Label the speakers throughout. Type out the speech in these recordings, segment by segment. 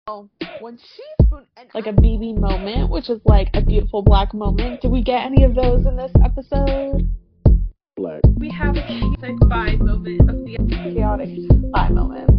Speaker 1: When she spoon and like a BB moment, which is like a beautiful black moment. Did we get any of those in this episode?
Speaker 2: Black.
Speaker 3: We have a chaotic vibe moment of the
Speaker 1: chaotic vibe moment.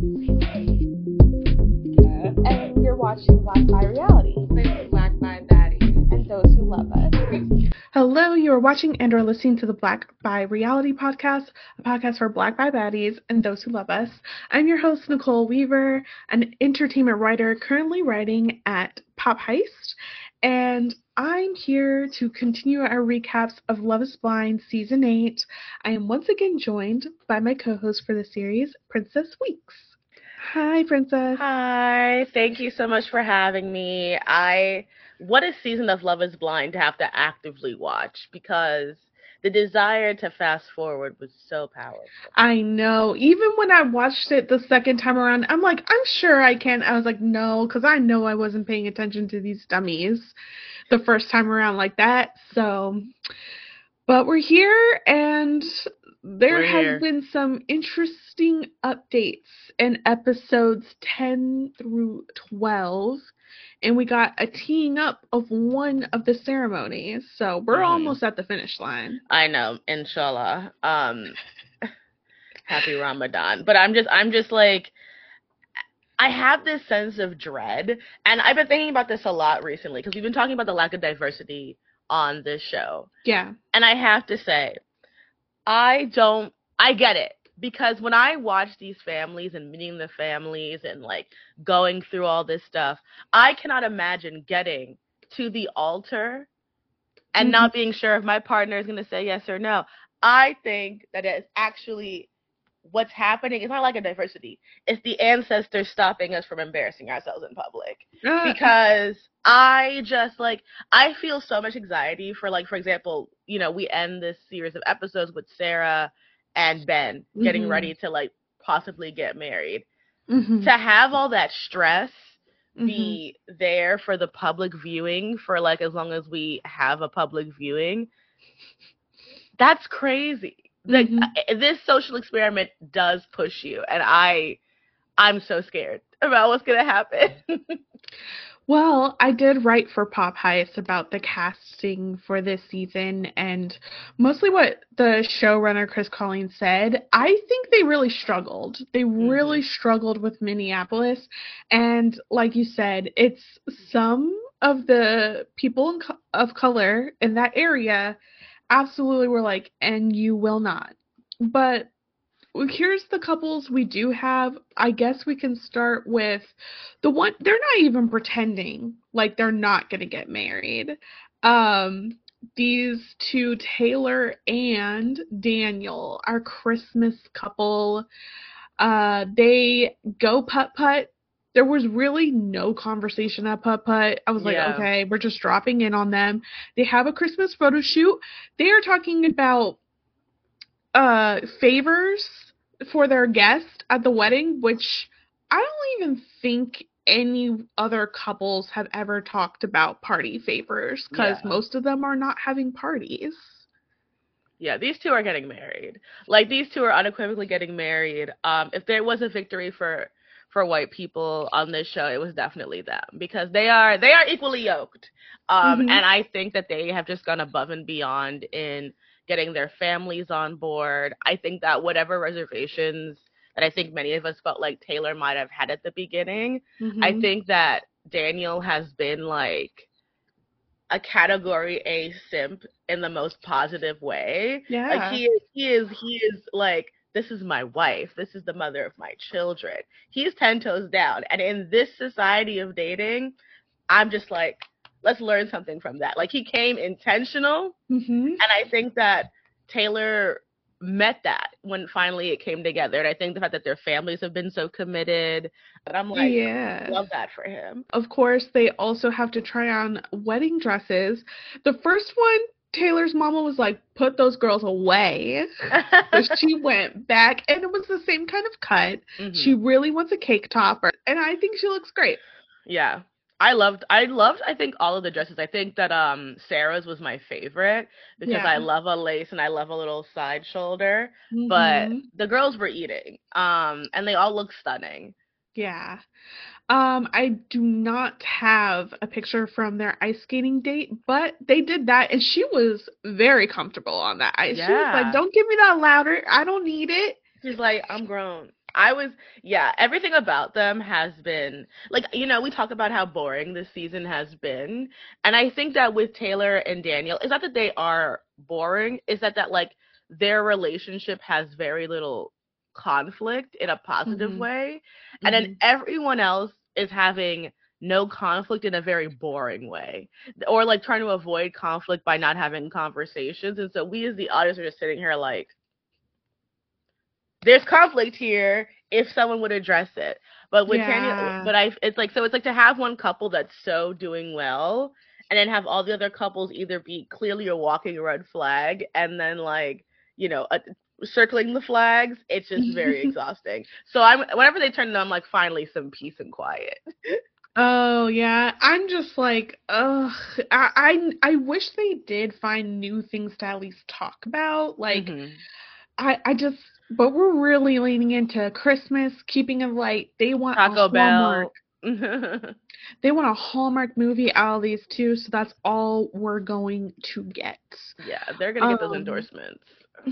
Speaker 1: And you're watching Black by Reality.
Speaker 3: Black by Baddies.
Speaker 1: And those who love us.
Speaker 3: Hello, you are watching and or listening to the Black by Reality podcast, a podcast for Black by Baddies and those who love us. I'm your host, Nicole Weaver, an entertainment writer currently writing at Pop Heist, and I'm here to continue our recaps of Love is Blind Season 8. I am once again joined by my co-host for the series, Princess Weeks. Hi, Princess.
Speaker 4: Hi, thank you so much for having me. What a season of Love is Blind to have to actively watch, because the desire to fast forward was so powerful.
Speaker 3: I know. Even when I watched it the second time around, I'm like, I'm sure I can. I was like, no, because I know I wasn't paying attention to these dummies the first time around like that. So, but we're here, and there has been some interesting updates in episodes 10 through 12. And we got a teeing up of one of the ceremonies. So we're almost at the finish line.
Speaker 4: I know, inshallah. Happy Ramadan. But I'm just like, I have this sense of dread. And I've been thinking about this a lot recently, because we've been talking about the lack of diversity on this show.
Speaker 3: Yeah.
Speaker 4: And I have to say, I get it. Because when I watch these families and meeting the families and like going through all this stuff, I cannot imagine getting to the altar and not being sure if my partner is going to say yes or no. I think that it's actually what's happening. It's not like a diversity. It's the ancestors stopping us from embarrassing ourselves in public. Because I feel so much anxiety for, like, for example, you know, we end this series of episodes with Sarah and Ben getting ready to like possibly get married. To have all that stress be there for the public viewing for like as long as we have a public viewing, that's crazy. Like this social experiment does push you, and I'm so scared about what's gonna happen.
Speaker 3: Well, I did write for Pop Heist about the casting for this season, and mostly what the showrunner Chris Collins said. I think they really struggled. They really struggled with Minneapolis, and like you said, it's some of the people of color in that area absolutely were like, and you will not. But here's the couples we do have. I guess we can start with the one, they're not even pretending like they're not going to get married. These two, Taylor and Daniel, our Christmas couple, they go putt-putt. There was really no conversation at putt-putt. I was like, okay, we're just dropping in on them. They have a Christmas photo shoot. They are talking about favors for their guest at the wedding, which I don't even think any other couples have ever talked about party favors, because most of them are not having parties.
Speaker 4: Yeah, these two are getting married. Like, these two are unequivocally getting married. If there was a victory for white people on this show, it was definitely them, because they are equally yoked. And I think that they have just gone above and beyond in getting their families on board. I think that whatever reservations that I think many of us felt like Taylor might have had at the beginning, I think that Daniel has been like a category A simp in the most positive way.
Speaker 3: Yeah.
Speaker 4: Like he is like, this is my wife. This is the mother of my children. He's 10 toes down. And in this society of dating, I'm just like, let's learn something from that. Like, he came intentional, and I think that Taylor met that when finally it came together. And I think the fact that their families have been so committed, and I'm like, love that for him.
Speaker 3: Of course, they also have to try on wedding dresses. The first one, Taylor's mama was like, put those girls away. But she went back, and it was the same kind of cut. She really wants a cake topper, and I think she looks great.
Speaker 4: Yeah. I loved I think all of the dresses. I think that Sarah's was my favorite, because I love a lace and I love a little side shoulder. But the girls were eating. And they all look stunning.
Speaker 3: Yeah. I do not have a picture from their ice skating date, but they did that and she was very comfortable on that ice. She was like,
Speaker 4: Yeah.
Speaker 3: "Don't give me that louder. I don't need it."
Speaker 4: She's like, I'm grown. I was, yeah, everything about them has been, like, we talk about how boring this season has been. And I think that with Taylor and Daniel, it's not that they are boring, it's that like, their relationship has very little conflict in a positive
Speaker 3: Mhm.
Speaker 4: way. And then
Speaker 3: Mhm.
Speaker 4: everyone else is having no conflict in a very boring way. Or like trying to avoid conflict by not having conversations. And so we as the audience are just sitting here like, there's conflict here if someone would address it. But with Tanya,
Speaker 3: Yeah.
Speaker 4: but it's like to have one couple that's so doing well, and then have all the other couples either be clearly a walking red flag, and then like circling the flags. It's just very exhausting. So whenever they turn it on, I'm like, finally some peace and quiet.
Speaker 3: Oh yeah, I'm just like, ugh. I wish they did find new things to at least talk about. Like,
Speaker 4: Hmm.
Speaker 3: I just, but we're really leaning into Christmas, keeping it light.
Speaker 4: Taco Bell.
Speaker 3: They want a Hallmark movie out of these two, so that's all we're going to get.
Speaker 4: Yeah, they're gonna get those
Speaker 3: Um,
Speaker 4: endorsements.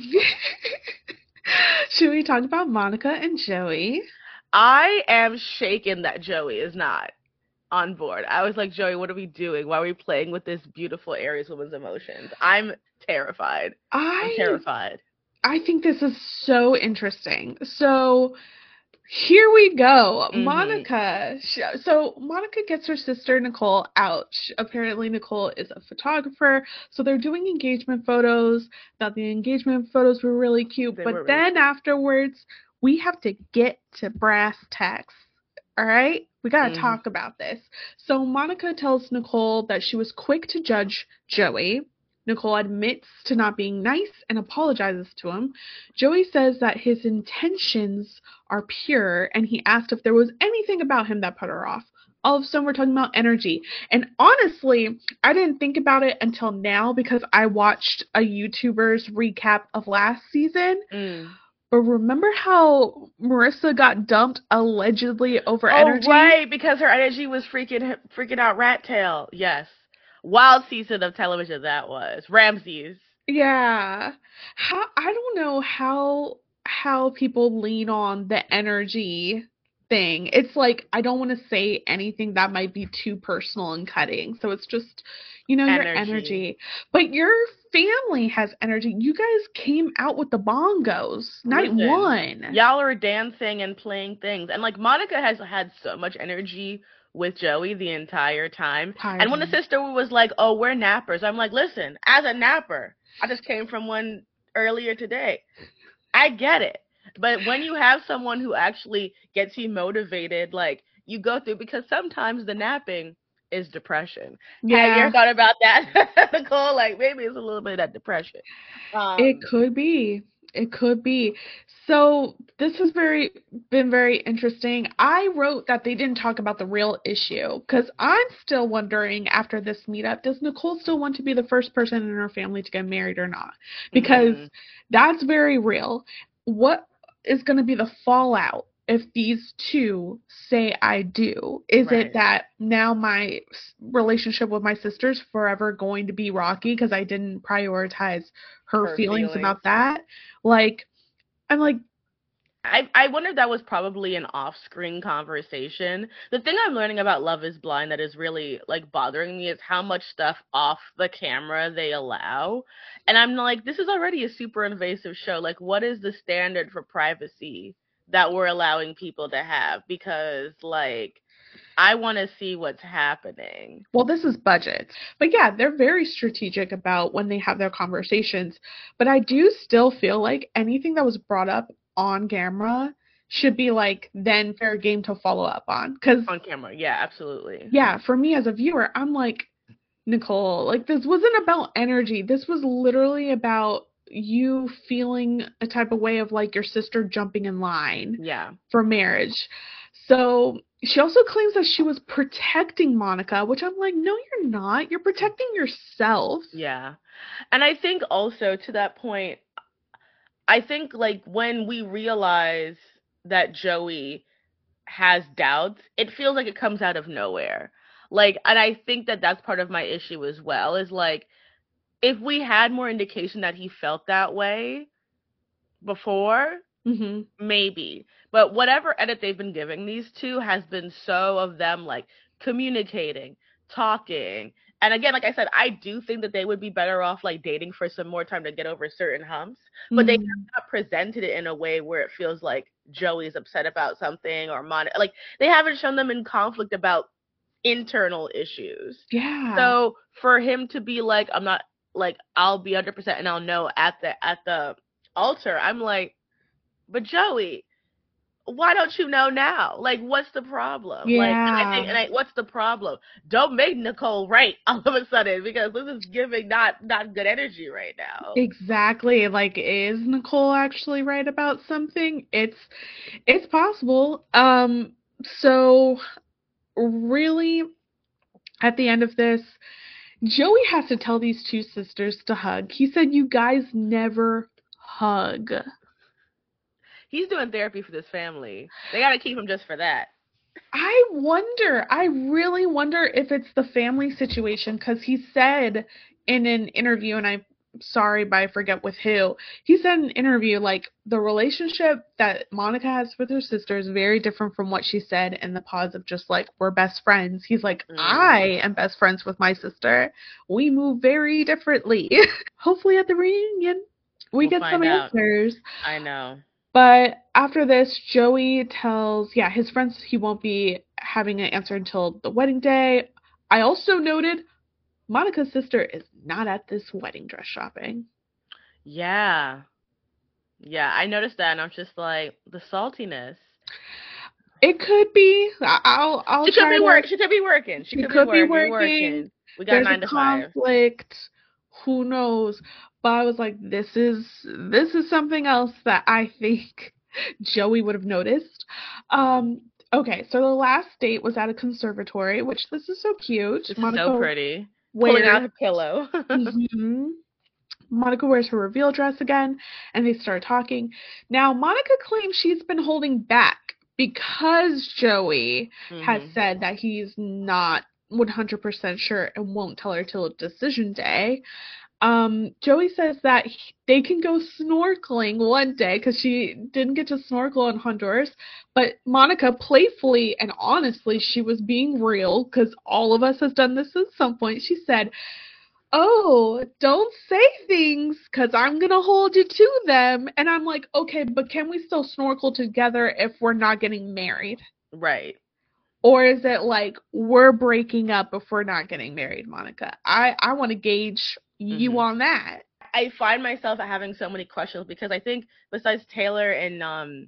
Speaker 3: should we talk about Monica and Joey?
Speaker 4: I am shaken that Joey is not on board. I was like, Joey, what are we doing? Why are we playing with this beautiful Aries woman's emotions? I'm terrified. I'm
Speaker 3: I
Speaker 4: terrified.
Speaker 3: I think this is so interesting. So here we go.
Speaker 4: Mhm.
Speaker 3: So Monica gets her sister Nicole out. Apparently Nicole is a photographer, so they're doing engagement photos. Thought the engagement photos were really cute,
Speaker 4: They
Speaker 3: but
Speaker 4: were really
Speaker 3: then
Speaker 4: cute.
Speaker 3: afterwards we have to get to brass tacks. All right? We got to
Speaker 4: Mhm.
Speaker 3: talk about this. So Monica tells Nicole that she was quick to judge Joey. Nicole admits to not being nice and apologizes to him. Joey says that his intentions are pure, and he asked if there was anything about him that put her off. All of a sudden, we're talking about energy. And honestly, I didn't think about it until now because I watched a YouTuber's recap of last season.
Speaker 4: Mm.
Speaker 3: But remember how Marissa got dumped allegedly over
Speaker 4: Oh
Speaker 3: energy?
Speaker 4: right, because her energy was freaking out Rat Tail. Yes. Wild season of television that was. Ramses.
Speaker 3: Yeah. I don't know how people lean on the energy thing. It's like I don't want to say anything that might be too personal and cutting. So it's just, your
Speaker 4: Energy.
Speaker 3: energy. But your family has energy. You guys came out with the bongos night
Speaker 4: Listen,
Speaker 3: one.
Speaker 4: y'all are dancing and playing things. And like Monica has had so much energy with Joey the entire time. And when the
Speaker 3: Tiring.
Speaker 4: sister was like, "Oh, we're nappers," I'm like, "Listen, as a napper, I just came from one earlier today. I get it." But when you have someone who actually gets you motivated, like you go through, because sometimes the napping is depression. Have you ever
Speaker 3: Yeah.
Speaker 4: thought about that, Nicole? Like maybe it's a little bit of that depression.
Speaker 3: It
Speaker 4: Um,
Speaker 3: could be. It could be. So this has been very interesting. I wrote that they didn't talk about the real issue because I'm still wondering after this meetup, does Nicole still want to be the first person in her family to get married or not? Because
Speaker 4: mhm,
Speaker 3: that's very real. What is going to be the fallout if these two say I do? Is it
Speaker 4: right.
Speaker 3: that now my relationship with my sister's forever going to be rocky because I didn't prioritize her
Speaker 4: Her
Speaker 3: feelings
Speaker 4: feelings.
Speaker 3: about that? Like, I'm like,
Speaker 4: I wonder if that was probably an off-screen conversation. The thing I'm learning about Love is Blind that is really like bothering me is how much stuff off the camera they allow. And I'm like, this is already a super invasive show. Like, what is the standard for privacy that we're allowing people to have? Because like I want to see what's happening.
Speaker 3: well, this is budget. But yeah, they're very strategic about when they have their conversations. But I do still feel like anything that was brought up on camera should be like then fair game to follow up on. Because,
Speaker 4: On camera. Yeah, absolutely.
Speaker 3: yeah, for me as a viewer, I'm like, Nicole, like this wasn't about energy. This was literally about you feeling a type of way of like your sister jumping in line
Speaker 4: Yeah.
Speaker 3: for marriage. So she also claims that she was protecting Monica, which I'm like, no, you're not. You're protecting yourself.
Speaker 4: Yeah. And I think also to that point, I think like when we realize that Joey has doubts, it feels like it comes out of nowhere. Like, and I think that that's part of my issue as well, is like, if we had more indication that he felt that way before,
Speaker 3: Mm-hmm.
Speaker 4: maybe. But whatever edit they've been giving these two has been so of them like communicating, talking. And again, like I said, I do think that they would be better off like dating for some more time to get over certain humps. But they have not presented it in a way where it feels like Joey's upset about something or like they haven't shown them in conflict about internal issues.
Speaker 3: Yeah.
Speaker 4: So for him to be like, I'm not like, I'll be 100% and I'll know at the altar, I'm like, but Joey, why don't you know now? Like, what's the problem?
Speaker 3: Yeah.
Speaker 4: Like, and I think, what's the problem? Don't make Nicole right all of a sudden, because this is giving not good energy right now.
Speaker 3: Exactly. Like, is Nicole actually right about something? It's possible. So really, at the end of this, Joey has to tell these two sisters to hug. He said, "You guys never hug."
Speaker 4: He's doing therapy for this family. They got to keep him just for that.
Speaker 3: I really wonder if it's the family situation, because he said in an interview, and I'm sorry, but I forget with who, he said in an interview, like, the relationship that Monica has with her sister is very different from what she said in the pause of just, like, we're best friends. He's like, I am best friends with my sister. We move very differently. Hopefully at the reunion, we'll get some answers.
Speaker 4: I know.
Speaker 3: But after this, Joey tells, his friends he won't be having an answer until the wedding day. I also noted Monica's sister is not at this wedding dress shopping.
Speaker 4: Yeah. Yeah, I noticed that, and I'm just like, the saltiness.
Speaker 3: It could be. I'll
Speaker 4: she could be working. She could be working. She could be working. We got
Speaker 3: There's
Speaker 4: 9 to 5.
Speaker 3: Conflict. Who knows? But I was like, this is something else that I think Joey would have noticed. Okay, so the last date was at a conservatory, which this is so cute.
Speaker 4: It's so pretty. Pulling out her pillow.
Speaker 3: Monica wears her reveal dress again, and they start talking. Now, Monica claims she's been holding back because Joey has said that he's not 100% sure and won't tell her till decision day. Joey says that they can go snorkeling one day because she didn't get to snorkel in Honduras, but Monica playfully and honestly, she was being real because all of us has done this at some point. She said, "Oh, don't say things because I'm going to hold you to them." And I'm like, okay, but can we still snorkel together if we're not getting married?
Speaker 4: Right.
Speaker 3: Or is it like we're breaking up if we're not getting married, Monica? I want to gauge you on that.
Speaker 4: I find myself having so many questions because I think besides Taylor and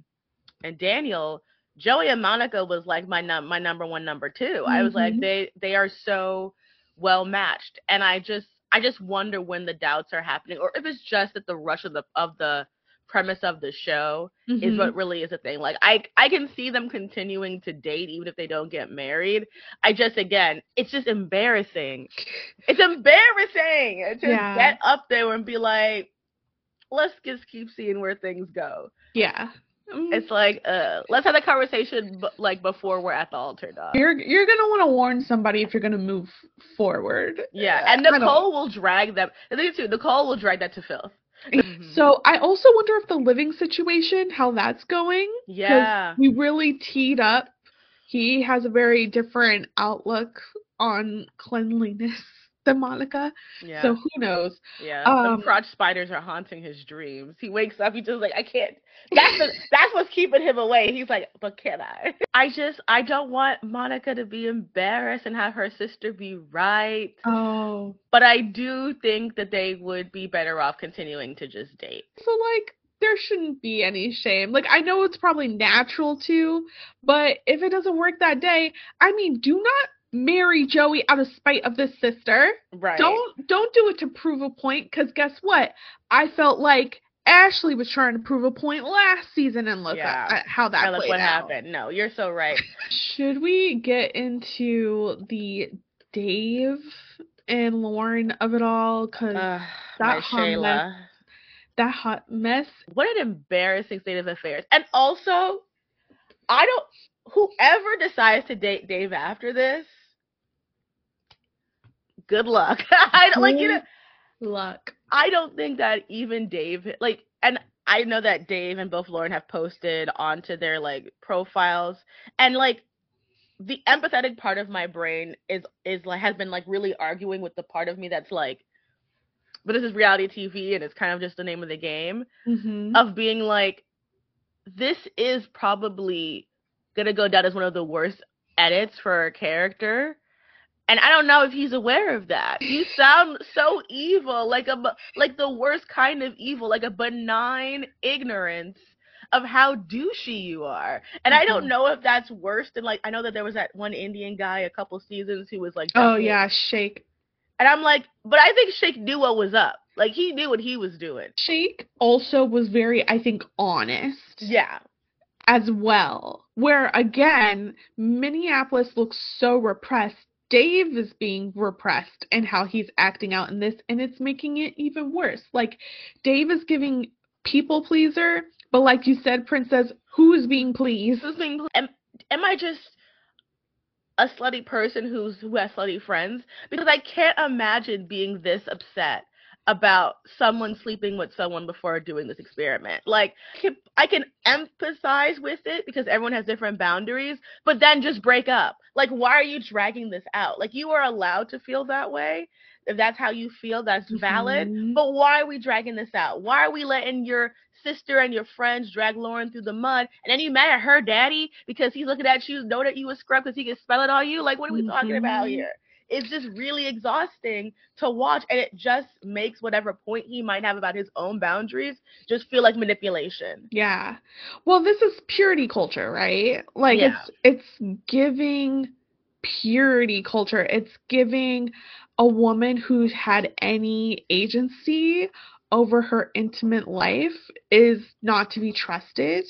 Speaker 4: Daniel, Joey and Monica was like my number one, number two. I was like, they are so well matched, and I just wonder when the doubts are happening, or if it's just that the rush of the premise of the show is what really is a thing. Like I can see them continuing to date even if they don't get married. It's just embarrassing. It's embarrassing to get up there and be like, let's just keep seeing where things go.
Speaker 3: Yeah.
Speaker 4: It's like, let's have the conversation like before we're at the altar, dog.
Speaker 3: You're gonna want to warn somebody if you're gonna move forward.
Speaker 4: Yeah, and Nicole will drag them. I think too. Nicole will drag that to filth.
Speaker 3: So I also wonder if the living situation, how that's going.
Speaker 4: Yeah.
Speaker 3: We really teed up. He has a very different outlook on cleanliness than Monica. Yeah. So who knows?
Speaker 4: Yeah. The crotch spiders are haunting his dreams. He wakes up, he's just like, I can't. That's what's keeping him away. He's like, but can I? I don't want Monica to be embarrassed and have her sister be right.
Speaker 3: Oh.
Speaker 4: But I do think that they would be better off continuing to just date.
Speaker 3: So like, there shouldn't be any shame. Like, I know it's probably natural to, but if it doesn't work that day, I mean, do not marry Joey out of spite of this sister.
Speaker 4: Right.
Speaker 3: Don't do it to prove a point, because guess what? I felt like Ashley was trying to prove a point last season, and look at how that played out. Look what happened.
Speaker 4: No, you're so right.
Speaker 3: Should we get into the Dave and Lauren of it all? Because that hot mess.
Speaker 4: What an embarrassing state of affairs. And also, whoever decides to date Dave after this, good luck. I don't like, you know,
Speaker 3: luck.
Speaker 4: I don't think that even Dave, like, and I know that Dave and both Lauren have posted onto their like profiles, and like the empathetic part of my brain is like has been like really arguing with the part of me that's like, but this is reality TV and it's kind of just the name of the game, of being like, this is probably gonna go down as one of the worst edits for a character. And I don't know if he's aware of that. You sound so evil, like the worst kind of evil, like a benign ignorance of how douchey you are. And I don't know if that's worse than, like, I know that there was that one Indian guy a couple seasons who was like,
Speaker 3: oh yeah, Shake.
Speaker 4: And I'm like, but I think Shake knew what was up. Like, he knew what he was doing.
Speaker 3: Shake also was very, I think, honest.
Speaker 4: Yeah.
Speaker 3: As well. Where, again, Minneapolis looks so repressed. Dave is being repressed in how he's acting out in this, and it's making it even worse. Like, Dave is giving people pleaser, but like you said, Princess, who is being pleased?
Speaker 4: Who's being pleased? Am I just a slutty person who has slutty friends? Because I can't imagine being this upset about someone sleeping with someone before doing this experiment. Like, I can empathize with it because everyone has different boundaries, but then just break up. Like, why are you dragging this out? Like, you are allowed to feel that way. If that's how you feel, that's valid. But why are we dragging this out? Why are we letting your sister and your friends drag Lauren through the mud, and then you mad at her daddy because he's looking at you, know that you a scrub because he can spell it on you? Like, what are we talking about here? It's just really exhausting to watch, and it just makes whatever point he might have about his own boundaries just feel like manipulation.
Speaker 3: Yeah. Well, this is purity culture, right? Like, it's giving purity culture. It's giving a woman who's had any agency over her intimate life is not to be trusted.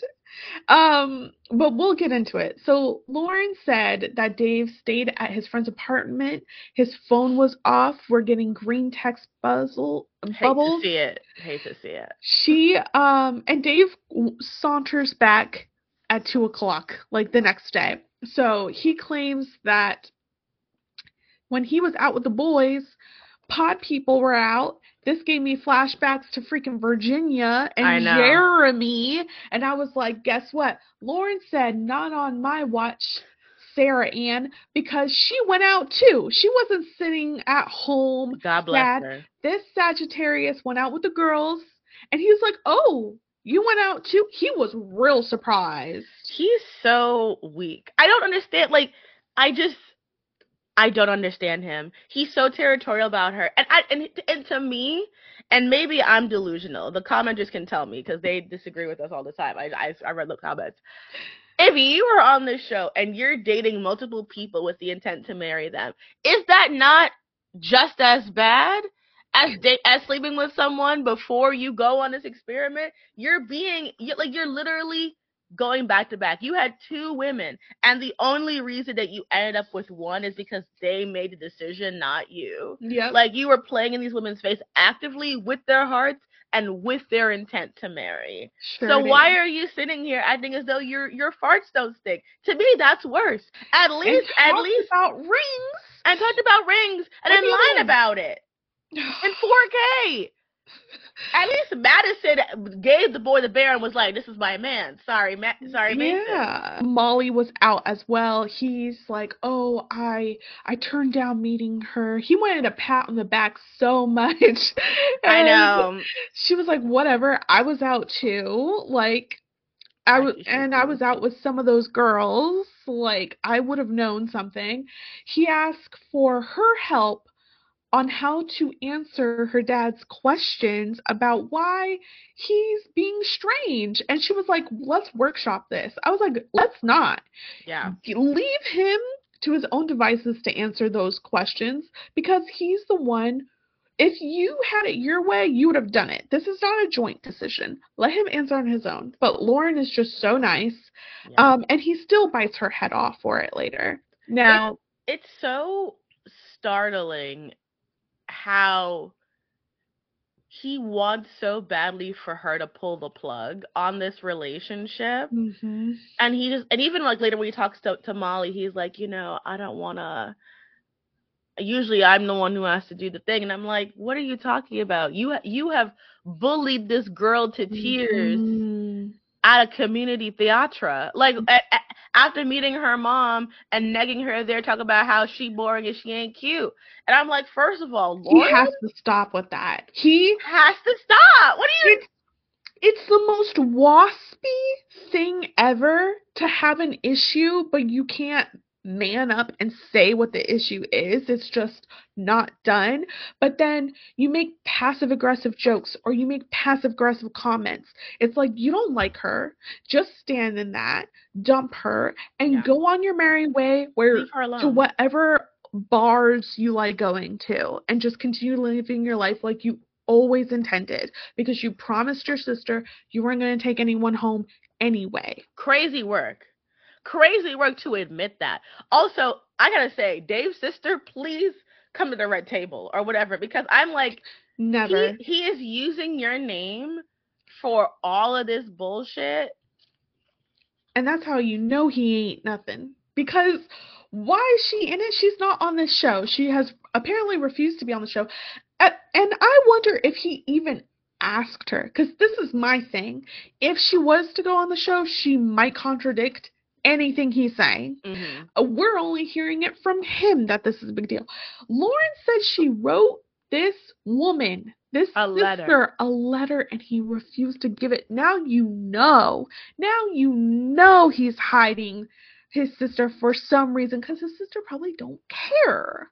Speaker 3: But we'll get into it. So Lauren said that Dave stayed at his friend's apartment. His phone was off. We're getting green text bubbles.
Speaker 4: Hate to see it.
Speaker 3: She, and Dave saunters back at 2:00, like the next day. So he claims that when he was out with the boys, pod people were out. This gave me flashbacks to freaking Virginia and Jeremy. And I was like, guess what? Lauren said, not on my watch, Sarah Ann, because she went out too. She wasn't sitting at home.
Speaker 4: God bless her.
Speaker 3: This Sagittarius went out with the girls. And he was like, oh, you went out too? He was real surprised.
Speaker 4: He's so weak. I don't understand. Like, I don't understand him. He's so territorial about her. And to me, and maybe I'm delusional, the commenters can tell me because they disagree with us all the time. I read the comments. If you are on this show and you're dating multiple people with the intent to marry them, is that not just as bad as sleeping with someone before you go on this experiment? You're literally going back to back. You had two women, and the only reason that you ended up with one is because they made the decision, not you.
Speaker 3: Yep.
Speaker 4: Like, you were playing in these women's face actively with their hearts and with their intent to marry.
Speaker 3: Sure.
Speaker 4: So why are you sitting here acting as though your farts don't stink? To me, that's worse. At least
Speaker 3: about rings.
Speaker 4: And talked about rings and then lied about it in 4K. At least Madison gave the boy the bear and was like, this is my man. Sorry, Mason.
Speaker 3: Yeah. Molly was out as well. He's like, oh, I turned down meeting her. He wanted a pat on the back so much.
Speaker 4: I know.
Speaker 3: She was like, whatever. I was out too. Like, I was out with some of those girls. Like, I would have known something. He asked for her help on how to answer her dad's questions about why he's being strange. And she was like, let's workshop this. I was like, let's not.
Speaker 4: Yeah.
Speaker 3: Leave him to his own devices to answer those questions, because he's the one. If you had it your way, you would have done it. This is not a joint decision. Let him answer on his own. But Lauren is just so nice. Yeah. And he still bites her head off for it later. Now,
Speaker 4: it's so startling how he wants so badly for her to pull the plug on this relationship.
Speaker 3: Mm-hmm.
Speaker 4: And even like later when he talks to Molly, he's like, I don't want to, usually I'm the one who has to do the thing. And I'm like, what are you talking about? You have bullied this girl to tears at a community theatre. Like, after meeting her mom and negging her there, talk about how she boring and she ain't cute. And I'm like, first of all, Lauren,
Speaker 3: he has to stop with that. He
Speaker 4: has to stop. What are you?
Speaker 3: It's the most waspy thing ever to have an issue, but you can't man up and say what the issue is. It's just not done. But then you make passive-aggressive jokes or you make passive-aggressive comments. It's like, you don't like her. Just stand in that. Dump her. And go on your merry way
Speaker 4: Leave her alone.
Speaker 3: to whatever bars you like going to. And just continue living your life like you always intended, because you promised your sister you weren't going to take anyone home anyway.
Speaker 4: Crazy work to admit that. Also, I gotta say, Dave's sister, please come to the red table or whatever, because I'm like,
Speaker 3: never.
Speaker 4: He is using your name for all of this bullshit,
Speaker 3: and that's how you know he ain't nothing. Because why is she in it? She's not on this show. She has apparently refused to be on the show. And I wonder if he even asked her, because this is my thing. If she was to go on the show, she might contradict anything he's saying.
Speaker 4: Mm-hmm.
Speaker 3: We're only hearing it from him that this is a big deal. Lauren said she wrote this woman, this sister, a letter, and he refused to give it. Now you know he's hiding his sister for some reason, because his sister probably don't care.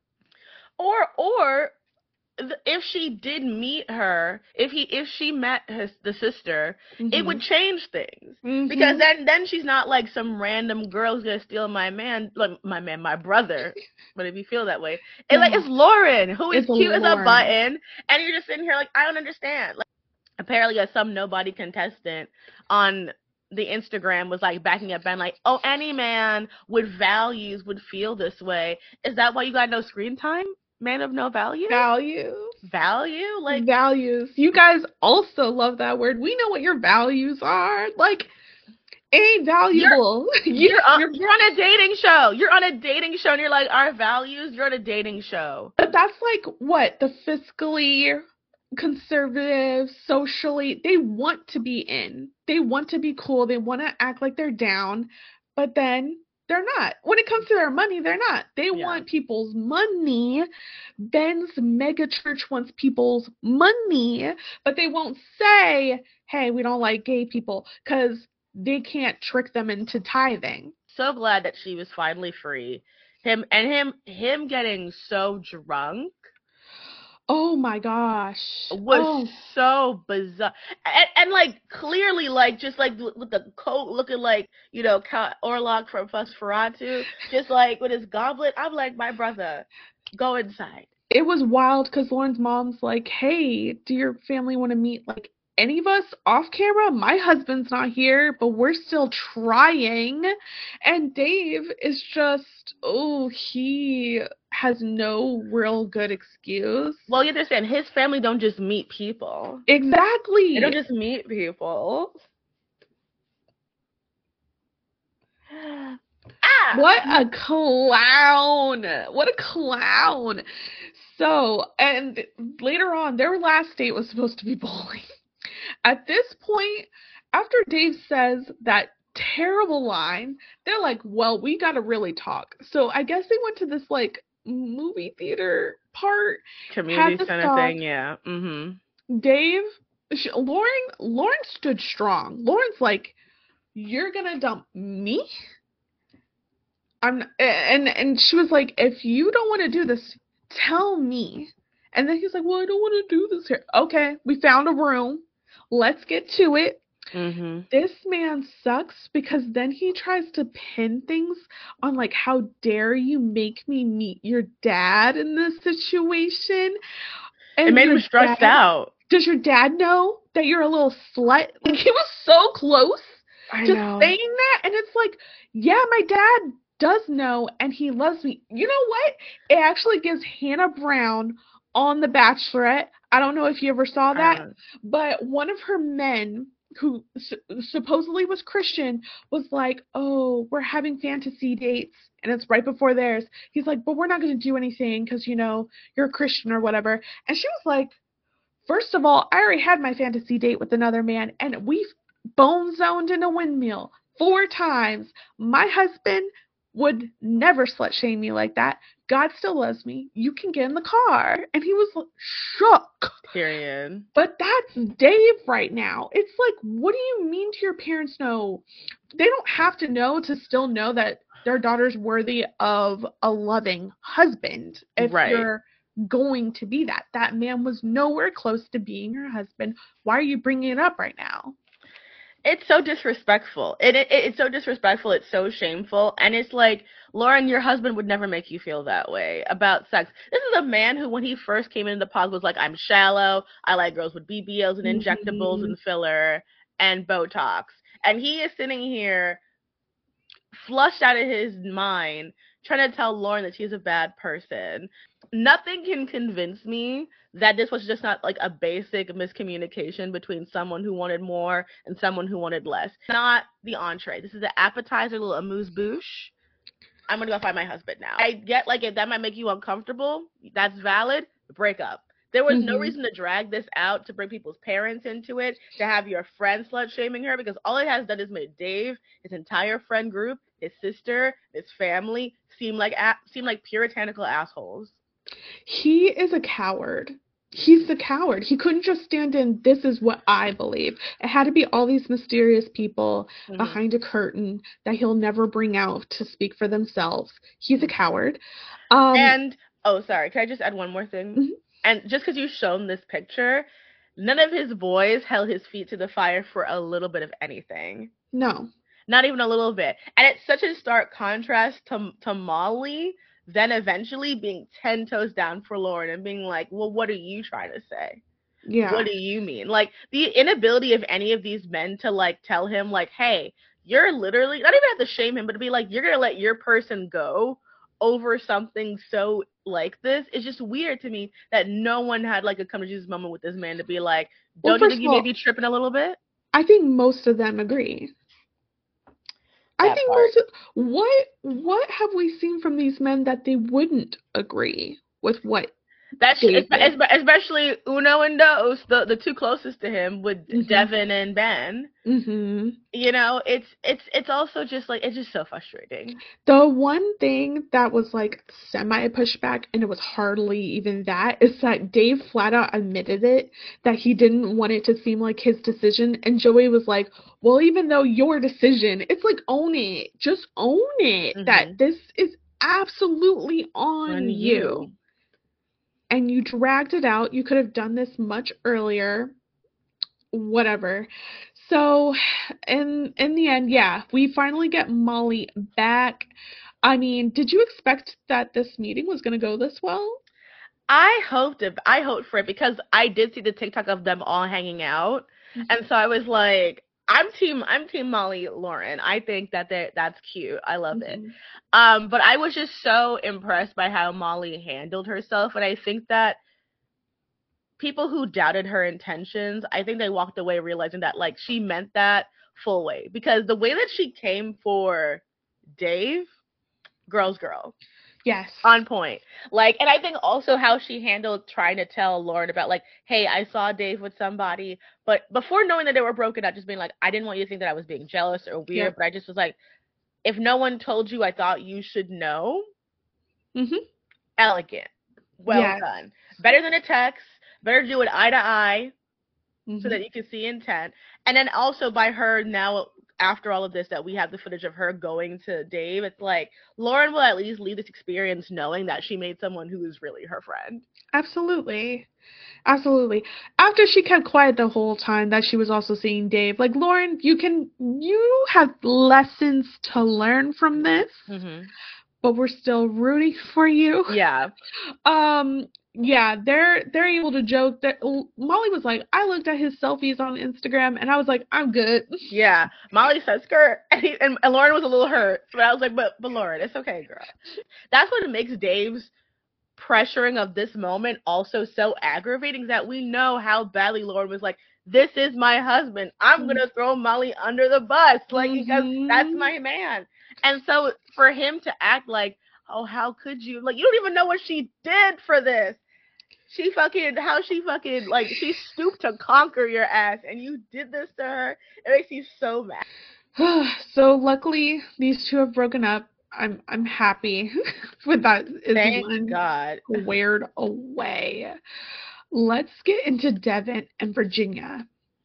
Speaker 4: Or if she did meet her, if she met the sister, it would change things. Because then she's not like some random girl who's gonna steal my brother. But if you feel that way, it's Lauren, who is cute as a button, and you're just sitting here like, I don't understand. Like, apparently, some nobody contestant on the Instagram was like backing up and like, oh, any man with values would feel this way. Is that why you got no screen time? Man of no value?
Speaker 3: Value?
Speaker 4: Like,
Speaker 3: values. You guys also love that word. We know what your values are. Like, ain't valuable.
Speaker 4: You're on a dating show. You're on a dating show and you're like, our values? You're on a dating show.
Speaker 3: But that's like what? The fiscally conservative, socially, they want to be in. They want to be cool. They want to act like they're down. But then they're not. When it comes to their money, they're not. They want people's money. Ben's mega church wants people's money, but they won't say, hey, we don't like gay people, because they can't trick them into tithing.
Speaker 4: So glad that she was finally free. Him getting so drunk.
Speaker 3: Oh my gosh.
Speaker 4: Was so bizarre. And like, clearly, like, just like with the coat looking like, Orlok from Nosferatu, just like with his goblet. I'm like, my brother, go inside.
Speaker 3: It was wild because Lauren's mom's like, hey, do your family want to meet, like, any of us off camera? My husband's not here, but we're still trying. And Dave is just, he has no real good excuse.
Speaker 4: Well, you understand, his family don't just meet people.
Speaker 3: Exactly.
Speaker 4: They don't just meet people.
Speaker 3: What a clown. What a clown. So, and later on, their last date was supposed to be bowling. At this point, after Dave says that terrible line, they're like, well, we gotta really talk. So I guess they went to this, like, movie theater part.
Speaker 4: Community center thing, yeah.
Speaker 3: Dave, Lauren stood strong. Lauren's like, you're gonna dump me? And she was like, if you don't want to do this, tell me. And then he's like, well, I don't want to do this here. Okay, we found a room. Let's get to it. This man sucks, because then he tries to pin things on, like, how dare you make me meet your dad in this situation. And
Speaker 4: it made him stressed out.
Speaker 3: Does your dad know that you're a little slut? Like, he was so close to saying that. And it's like, yeah, my dad does know, and he loves me. You know what? It actually gives Hannah Brown on The Bachelorette I don't know if you ever saw that,
Speaker 4: Uh,
Speaker 3: but one of her men who supposedly was Christian was like, "Oh, we're having fantasy dates." And it's right before theirs. He's like, "But we're not going to do anything because, you're a Christian or whatever." And she was like, "First of all, I already had my fantasy date with another man, and we bone zoned in a windmill 4 times. My husband would never slut shame me like that. God still loves me. You can get in the car." And he was shook.
Speaker 4: period.
Speaker 3: But that's Dave right now. It's like, what do you mean to your parents know? They don't have to know to still know that their daughter's worthy of a loving husband if
Speaker 4: Right.
Speaker 3: you're going to be that. That man was nowhere close to being her husband. Why are you bringing it up right now?
Speaker 4: It's so disrespectful. It's so disrespectful. It's so shameful. And it's like, Lauren, your husband would never make you feel that way about sex. This is a man who, when he first came into the pod, was like, I'm shallow. I like girls with BBLs and injectables and filler and Botox. And he is sitting here flushed out of his mind trying to tell Lauren that she's a bad person. Nothing can convince me that this was just not like a basic miscommunication between someone who wanted more and someone who wanted less. Not the entree. This is the appetizer, little amuse-bouche. I'm going to go find my husband now. I get like if that might make you uncomfortable, that's valid, break up. There was no reason to drag this out, to bring people's parents into it, to have your friends slut shaming her, because all it has done is made Dave, his entire friend group, his sister, his family seem like puritanical assholes.
Speaker 3: He is a coward. He's the coward. He couldn't just stand in, this is what I believe. It had to be all these mysterious people behind a curtain that he'll never bring out to speak for themselves. He's a coward.
Speaker 4: And, oh, sorry, can I just add one more thing? And just because you've shown this picture, none of his boys held his feet to the fire for a little bit of anything.
Speaker 3: No.
Speaker 4: Not even a little bit. And it's such a stark contrast to Molly, then eventually being 10 toes down for Lauren and being like, well, what are you trying to say?
Speaker 3: Yeah.
Speaker 4: What do you mean? Like, the inability of any of these men to, like, tell him, like, hey, you're literally, not even have to shame him, but to be like, you're going to let your person go over something so like this. It's just weird to me that no one had, like, a come to Jesus moment with this man to be like, don't you think you may be tripping a little bit?
Speaker 3: I think most of them agree. I think what have we seen from these men that they wouldn't agree with what
Speaker 4: that's especially Uno and Dos, the two closest to him, with Devin and Ben. You know, it's also just like, it's just so frustrating.
Speaker 3: The one thing that was like semi pushback, and it was hardly even that, is that Dave flat out admitted it, that he didn't want it to seem like his decision, and Joey was like, well, even though your decision, it's like, own it, just own it, that this is absolutely on you. And you dragged it out. You could have done this much earlier. Whatever. So, in the end, yeah, we finally get Molly back. I mean, did you expect that this meeting was going to go this well?
Speaker 4: I hoped for it, because I did see the TikTok of them all hanging out. And so I was like, I'm team Molly Lauren. I think that's cute. I love it. But I was just so impressed by how Molly handled herself, and I think that people who doubted her intentions, I think they walked away realizing that, like, she meant that full way, because the way that she came for Dave, girl's girl.
Speaker 3: Yes.
Speaker 4: On point. Like, and I think also how she handled trying to tell Lauren about, like, hey, I saw Dave with somebody, but before knowing that they were broken up, just being like, I didn't want you to think that I was being jealous or weird, but I just was like, if no one told you, I thought you should know. Elegant. Well done. Better than a text. Better do it eye to eye so that you can see intent. And then also by her now, after all of this, that we have the footage of her going to Dave, it's like, Lauren will at least leave this experience knowing that she made someone who is really her friend.
Speaker 3: Absolutely. Absolutely. After she kept quiet the whole time that she was also seeing Dave, like, Lauren, you have lessons to learn from this, but we're still rooting for you.
Speaker 4: Yeah.
Speaker 3: Yeah, they're able to joke that Molly was like, I looked at his selfies on Instagram and I was like, I'm good.
Speaker 4: Yeah, Molly said skirt, and Lauren was a little hurt, but I was like, but Lauren, it's okay, girl. That's what makes Dave's pressuring of this moment also so aggravating that we know how badly Lauren was like, this is my husband. I'm going to throw Molly under the bus. Like, because that's my man. And so for him to act like, oh, how could you? Like, you don't even know what she did for this. She stooped to conquer your ass, and you did this to her. It makes you so mad.
Speaker 3: So luckily, these two have broken up. I'm happy with that.
Speaker 4: Thank God.
Speaker 3: Squared away. Let's get into Devin and Virginia.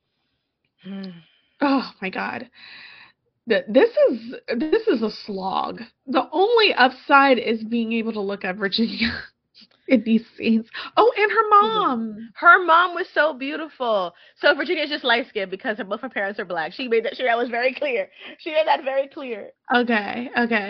Speaker 3: Oh my God. This is a slog. The only upside is being able to look at Virginia in these scenes. Oh, and her mom.
Speaker 4: Her mom was so beautiful. So Virginia's just light-skinned because both her parents are black. She made that sure that was very clear. She made that very clear.
Speaker 3: Okay.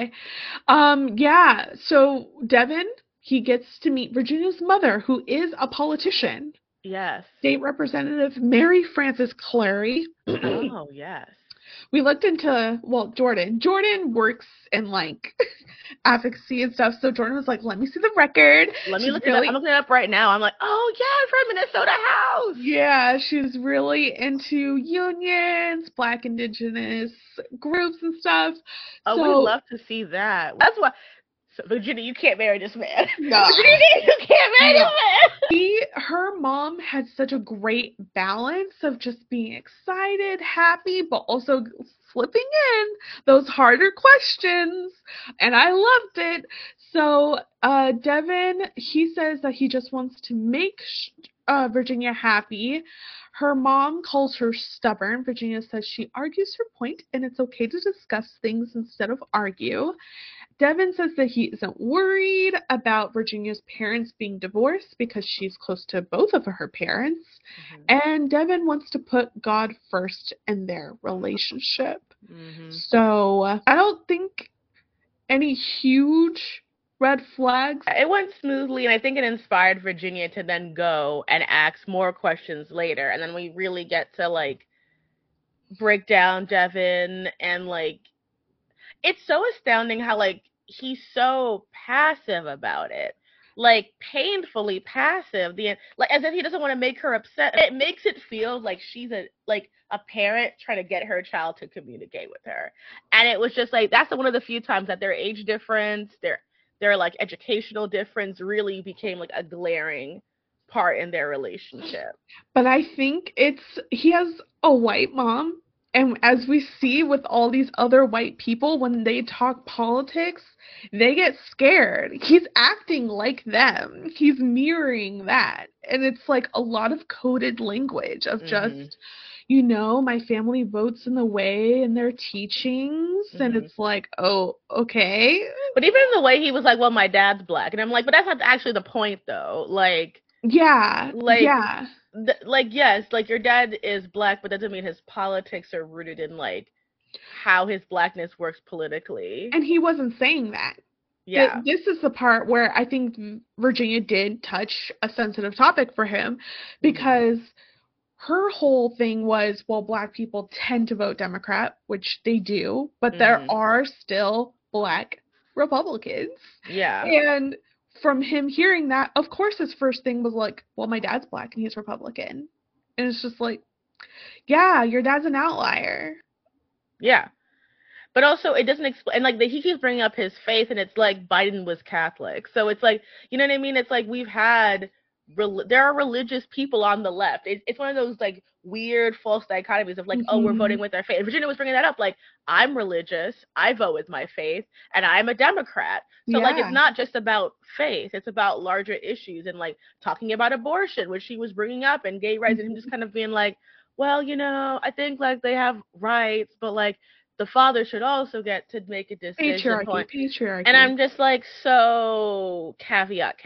Speaker 3: Yeah, so Devin, he gets to meet Virginia's mother, who is a politician.
Speaker 4: Yes.
Speaker 3: State Representative Mary Frances Clary.
Speaker 4: Oh, yes.
Speaker 3: We looked into, Jordan. Jordan works in, like, advocacy and stuff, so Jordan was like, let me see the record.
Speaker 4: Let me look it up. I'm looking it up right now. I'm like, oh, yeah, from Minnesota House.
Speaker 3: Yeah, she's really into unions, Black Indigenous groups and stuff.
Speaker 4: Oh,
Speaker 3: so,
Speaker 4: we'd love to see that. That's why. So, Virginia, you can't marry this man.
Speaker 3: No.
Speaker 4: Virginia, you can't marry this man.
Speaker 3: Her mom had such a great balance of just being excited, happy, but also slipping in those harder questions, and I loved it. So Devin, he says that he just wants to make Virginia happy. Her mom calls her stubborn. Virginia says she argues her point, and it's okay to discuss things instead of argue. Devin says that he isn't worried about Virginia's parents being divorced because she's close to both of her parents. And Devin wants to put God first in their relationship. So I don't think any huge red flags.
Speaker 4: It went smoothly, and I think it inspired Virginia to then go and ask more questions later. And then we really get to, like, break down Devin, and, like, it's so astounding how, like, he's so passive about it. Like, painfully passive. Like, as if he doesn't want to make her upset. It makes it feel like she's a parent trying to get her child to communicate with her. And it was just, like, that's one of the few times that their age difference, their like, educational difference really became, like, a glaring part in their relationship.
Speaker 3: But I think he has a white mom. And as we see with all these other white people, when they talk politics, they get scared. He's acting like them. He's mirroring that. And it's like a lot of coded language of just, my family votes in the way in their teachings. And it's like, oh, okay.
Speaker 4: But even the way he was like, well, my dad's black. And I'm like, but that's not actually the point, though. Like,
Speaker 3: yeah.
Speaker 4: Yes, like, your dad is black, but that doesn't mean his politics are rooted in, like, how his blackness works politically.
Speaker 3: And he wasn't saying that.
Speaker 4: Yeah.
Speaker 3: This is the part where I think Virginia did touch a sensitive topic for him, because her whole thing was, well, black people tend to vote Democrat, which they do, but there are still black Republicans.
Speaker 4: Yeah.
Speaker 3: And from him hearing that, of course his first thing was like, well, my dad's black and he's Republican. And it's just like, yeah, your dad's an outlier.
Speaker 4: Yeah. But also, it doesn't explain, and, like, he keeps bringing up his faith, and it's like Biden was Catholic. So it's like, you know what I mean? It's like there are religious people on the left. It's one of those, like, weird false dichotomies of, like, oh, we're voting with our faith. And Virginia was bringing that up, like, I'm religious, I vote with my faith, and I'm a Democrat. So, like, it's not just about faith, it's about larger issues, and, like, talking about abortion, which she was bringing up, and gay rights, and him just kind of being like, well, I think, like, they have rights, but, like, the father should also get to make a decision.
Speaker 3: Patriarchy.
Speaker 4: And I'm just like, so caveat.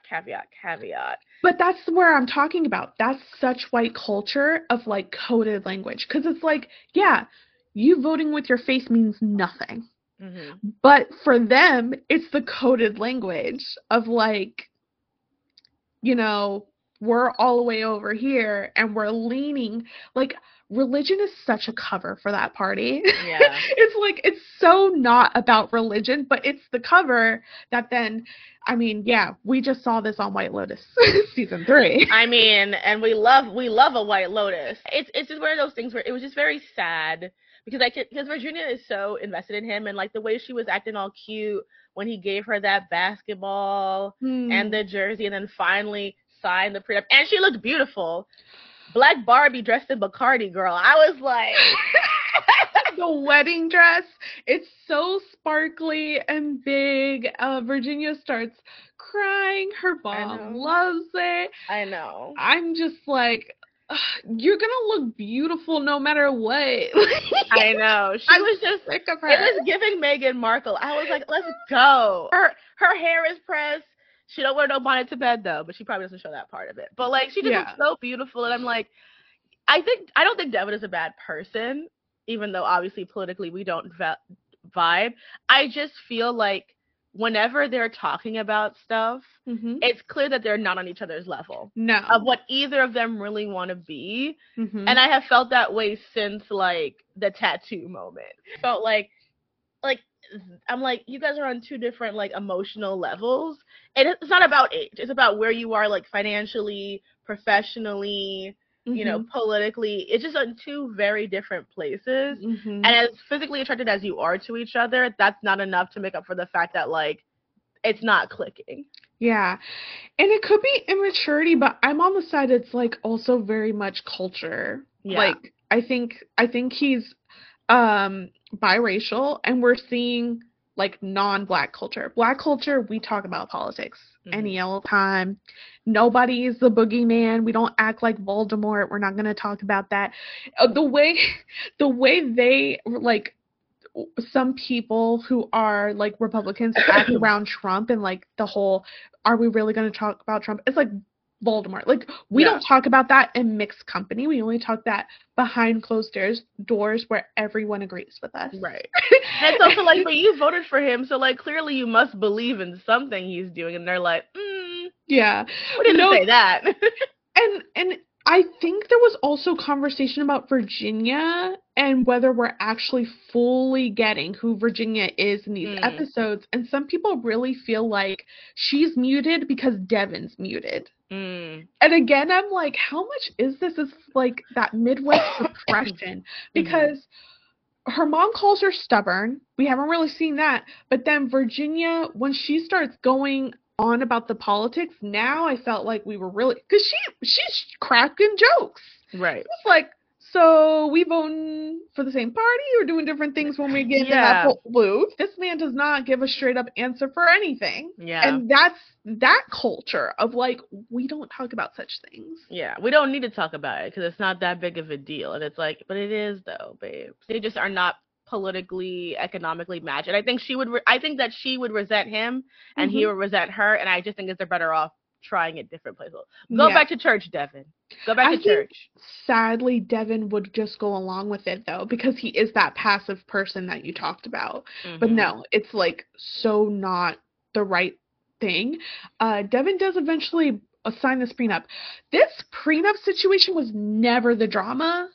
Speaker 3: But that's where I'm talking about. That's such white culture of, like, coded language. Because it's like, yeah, you voting with your faith means nothing. But for them, it's the coded language of, like, we're all the way over here and we're leaning, like, religion is such a cover for that party.
Speaker 4: Yeah.
Speaker 3: It's like, it's so not about religion, but it's the cover that then, I mean, yeah, we just saw this on White Lotus season 3.
Speaker 4: I mean, and we love a White Lotus. It's just one of those things where it was just very sad because Virginia is so invested in him, and like the way she was acting all cute when he gave her that basketball and the jersey, and then finally signed the prenup, and she looked beautiful. Black Barbie dressed in Bacardi, girl. I was like,
Speaker 3: the wedding dress, it's so sparkly and big. Virginia starts crying. Her mom loves it.
Speaker 4: I know.
Speaker 3: I'm just like, you're gonna look beautiful no matter what.
Speaker 4: I know. She was just
Speaker 3: sick of her.
Speaker 4: It was giving Meghan Markle. I was like, let's go. Her hair is pressed. She don't wear no bonnet to bed though, but she probably doesn't show that part of it. But like, she just looks so beautiful, and I'm like, I don't think Devin is a bad person, even though obviously politically we don't vibe. I just feel like whenever they're talking about stuff, it's clear that they're not on each other's level.
Speaker 3: No. Of
Speaker 4: what either of them really want to be. And I have felt that way since like the tattoo moment. Felt like I'm like, you guys are on two different like emotional levels. And it's not about age. It's about where you are like financially, professionally, you know, politically. It's just on two very different places. And as physically attracted as you are to each other, that's not enough to make up for the fact that like it's not clicking.
Speaker 3: Yeah. And it could be immaturity, but I'm on the side it's like also very much culture. Yeah. Like I think he's biracial, and we're seeing like non-black culture. Black culture, we talk about politics any old time. Nobody is the boogeyman. We don't act like Voldemort. We're not going to talk about that. The way they like, some people who are like Republicans act around Trump, and like the whole, are we really going to talk about Trump? It's like Voldemort. Like, we don't talk about that in mixed company. We only talk that behind closed doors where everyone agrees with us.
Speaker 4: Right. And it's also like, but you voted for him, so like clearly you must believe in something he's doing. And they're like,
Speaker 3: yeah,
Speaker 4: we didn't say that.
Speaker 3: and I think there was also conversation about Virginia and whether we're actually fully getting who Virginia is in these episodes. And some people really feel like she's muted because Devin's muted. And again, I'm like, how much is this? Is like that Midwest depression? Because her mom calls her stubborn. We haven't really seen that. But then Virginia, when she starts going on about the politics, now I felt like we were really, because she's cracking jokes.
Speaker 4: Right.
Speaker 3: It's like, so we voting for the same party or doing different things when we get in that booth? This man does not give a straight up answer for anything.
Speaker 4: Yeah.
Speaker 3: And that's that culture of like, we don't talk about such things.
Speaker 4: Yeah, we don't need to talk about it because it's not that big of a deal. And it's like, but it is though, babe. They just are not politically, economically matched. And I think I think that she would resent him and he would resent her. And I just think that they're better off trying it different places. Go back to church, Devin. Go back to church.
Speaker 3: Sadly, Devin would just go along with it though, because he is that passive person that you talked about. But no, it's like so not the right thing. Devin does eventually sign this prenup. This prenup situation was never the drama.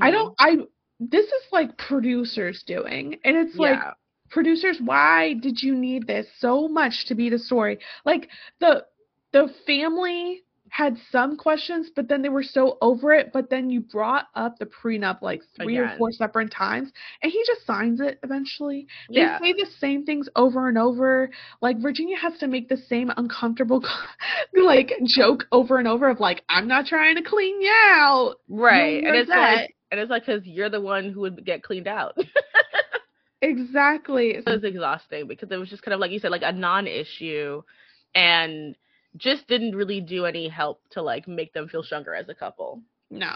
Speaker 3: This is like producers doing, and it's like, producers, why did you need this so much to be the story? Like the family had some questions, but then they were so over it. But then you brought up the prenup like three or four separate times, and he just signs it eventually. They say the same things over and over. Like, Virginia has to make the same uncomfortable like joke over and over of like, I'm not trying to clean you out.
Speaker 4: Right. And it's like, because you're the one who would get cleaned out.
Speaker 3: Exactly.
Speaker 4: It was exhausting because it was just kind of, like you said, like a non-issue, and just didn't really do any help to like make them feel stronger as a couple.
Speaker 3: No.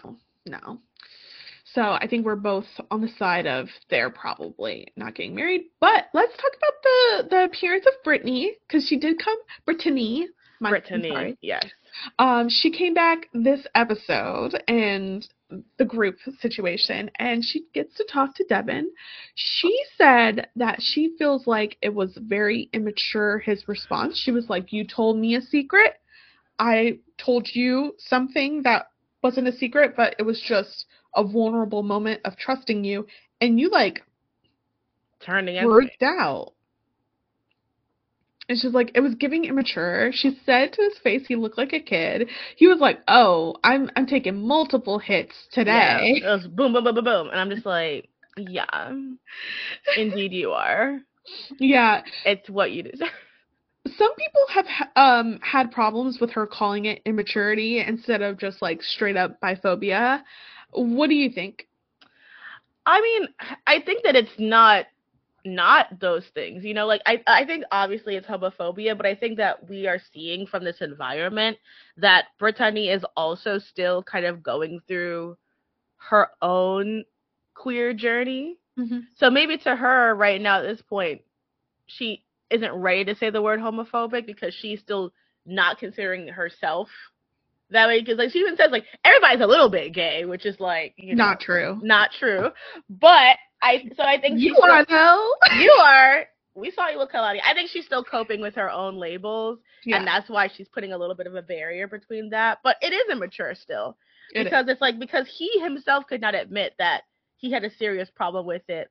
Speaker 3: So I think we're both on the side of they're probably not getting married. But let's talk about the appearance of Brittany, because she did come. Brittany,
Speaker 4: yes.
Speaker 3: She came back this episode and the group situation, and she gets to talk to Devin. She said that she feels like it was very immature, his response. She was like, you told me a secret. I told you something that wasn't a secret, but it was just a vulnerable moment of trusting you, and you like
Speaker 4: Turned against me.
Speaker 3: freaked out. And she's like, it was giving immature. She said to his face he looked like a kid. He was like, oh, I'm taking multiple hits today.
Speaker 4: Yeah, it was boom, boom, boom, boom, boom. And I'm just like, yeah, indeed you are.
Speaker 3: Yeah.
Speaker 4: It's what you deserve.
Speaker 3: Some people have had problems with her calling it immaturity instead of just like straight up biphobia. What do you think?
Speaker 4: I mean, I think that it's not those things, you know, like I think obviously it's homophobia, but I think that we are seeing from this environment that Brittany is also still kind of going through her own queer journey.
Speaker 3: Mm-hmm.
Speaker 4: So maybe to her right now at this point, she isn't ready to say the word homophobic because she's still not considering herself that way. Because like she even says like everybody's a little bit gay, which is like, you know,
Speaker 3: Not true.
Speaker 4: not true. But I think
Speaker 3: You are though.
Speaker 4: you are. We saw you with Kalani. I think she's still coping with her own labels, and that's why she's putting a little bit of a barrier between that. But it is immature still, because it's like because he himself could not admit that he had a serious problem with it,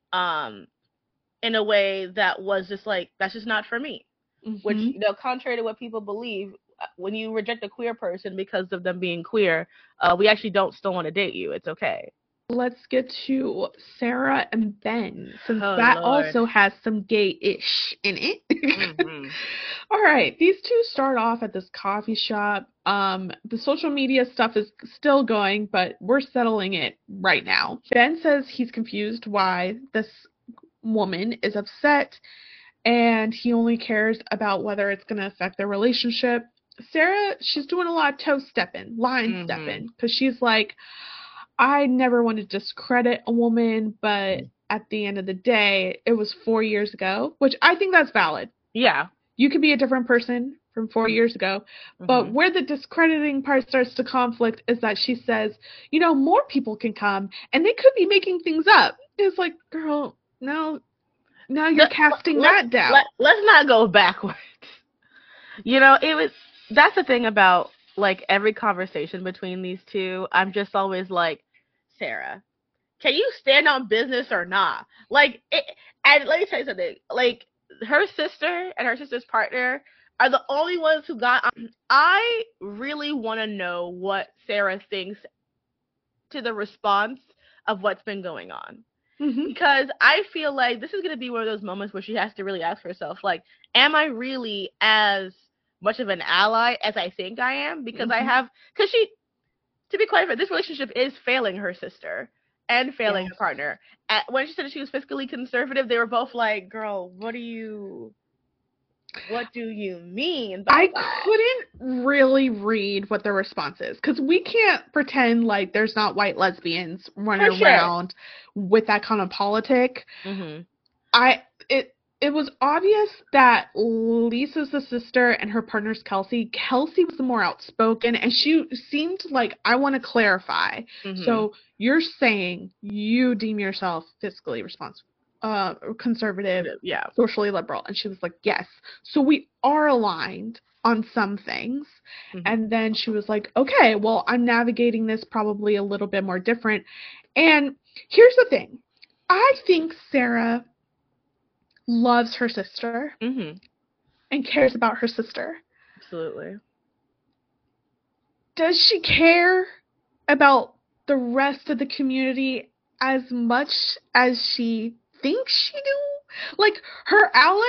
Speaker 4: in a way that was just like that's just not for me.
Speaker 3: Mm-hmm.
Speaker 4: Which, you know, contrary to what people believe, when you reject a queer person because of them being queer, we actually don't still want to date you. It's okay.
Speaker 3: Let's get to Sarah and Ben, since that
Speaker 4: Lord.
Speaker 3: also has some gay-ish in it.
Speaker 4: Mm-hmm.
Speaker 3: All right, these two start off at this coffee shop. The social media stuff is still going, but we're settling it right now. Ben says he's confused why this woman is upset, and he only cares about whether it's going to affect their relationship. Sarah, she's doing a lot of toe stepping, line stepping, because she's like, I never want to discredit a woman, but at the end of the day, it was 4 years ago, which I think that's valid.
Speaker 4: Yeah.
Speaker 3: You could be a different person from 4 years ago, but where the discrediting part starts to conflict is that she says, you know, more people can come, and they could be making things up. It's like, girl, now you're casting that doubt.
Speaker 4: Let's not go backwards. You know, that's the thing about like every conversation between these two. I'm just always like, Sarah, can you stand on business or not? Like, and let me tell you something. Like, her sister and her sister's partner are the only ones who got on. I really want to know what Sarah thinks to the response of what's been going on. Mm-hmm. Because I feel like this is going to be one of those moments where she has to really ask herself, like, am I really as much of an ally as I think I am? Because because she, to be quite fair, this relationship is failing her sister and failing her partner. When she said she was fiscally conservative, they were both like, girl, what do you mean by that?
Speaker 3: I couldn't really read what the response is, because we can't pretend like there's not white lesbians running around with that kind of politic.
Speaker 4: Mm-hmm.
Speaker 3: It was obvious that Lisa's the sister and her partner's Kelsey. Kelsey was the more outspoken, and she seemed like, I want to clarify. Mm-hmm. So you're saying you deem yourself fiscally responsible, conservative, socially liberal. And she was like, yes. So we are aligned on some things. Mm-hmm. And then she was like, okay, well, I'm navigating this probably a little bit more different. And here's the thing. I think Sarah loves her sister and cares about her sister.
Speaker 4: Absolutely.
Speaker 3: Does she care about the rest of the community as much as she thinks she do? Like, her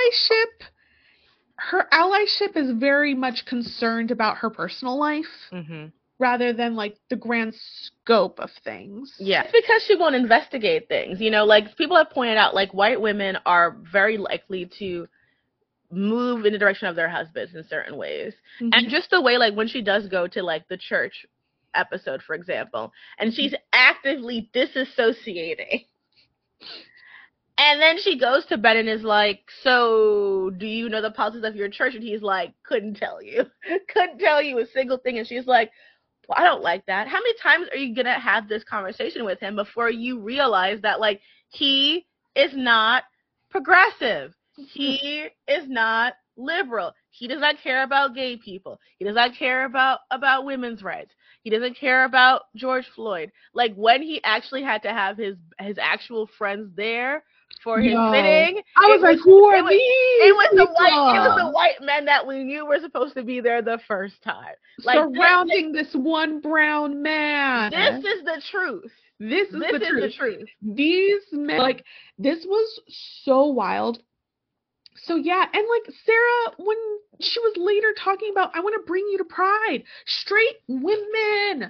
Speaker 3: allyship is very much concerned about her personal life. Mm-hmm. Rather than, like, the grand scope of things.
Speaker 4: Yeah, it's because she won't investigate things. You know, like, people have pointed out, like, white women are very likely to move in the direction of their husbands in certain ways. Mm-hmm. And just the way, like, when she does go to, like, the church episode, for example, and she's actively disassociating. And then she goes to Ben and is like, so do you know the politics of your church? And he's like, couldn't tell you a single thing. And she's like, well, I don't like that. How many times are you going to have this conversation with him before you realize that, like, he is not progressive. He is not liberal. He does not care about gay people. He does not care about women's rights. He doesn't care about George Floyd. Like, when he actually had to have his actual friends there for his sitting,
Speaker 3: I was like, who are these?
Speaker 4: It was the white men that we knew were supposed to be there the first time. Like,
Speaker 3: surrounding this one brown man.
Speaker 4: This is the truth.
Speaker 3: This is the truth. These men, like, this was so wild. So yeah, and like Sarah, when she was later talking about, I want to bring you to Pride, straight women.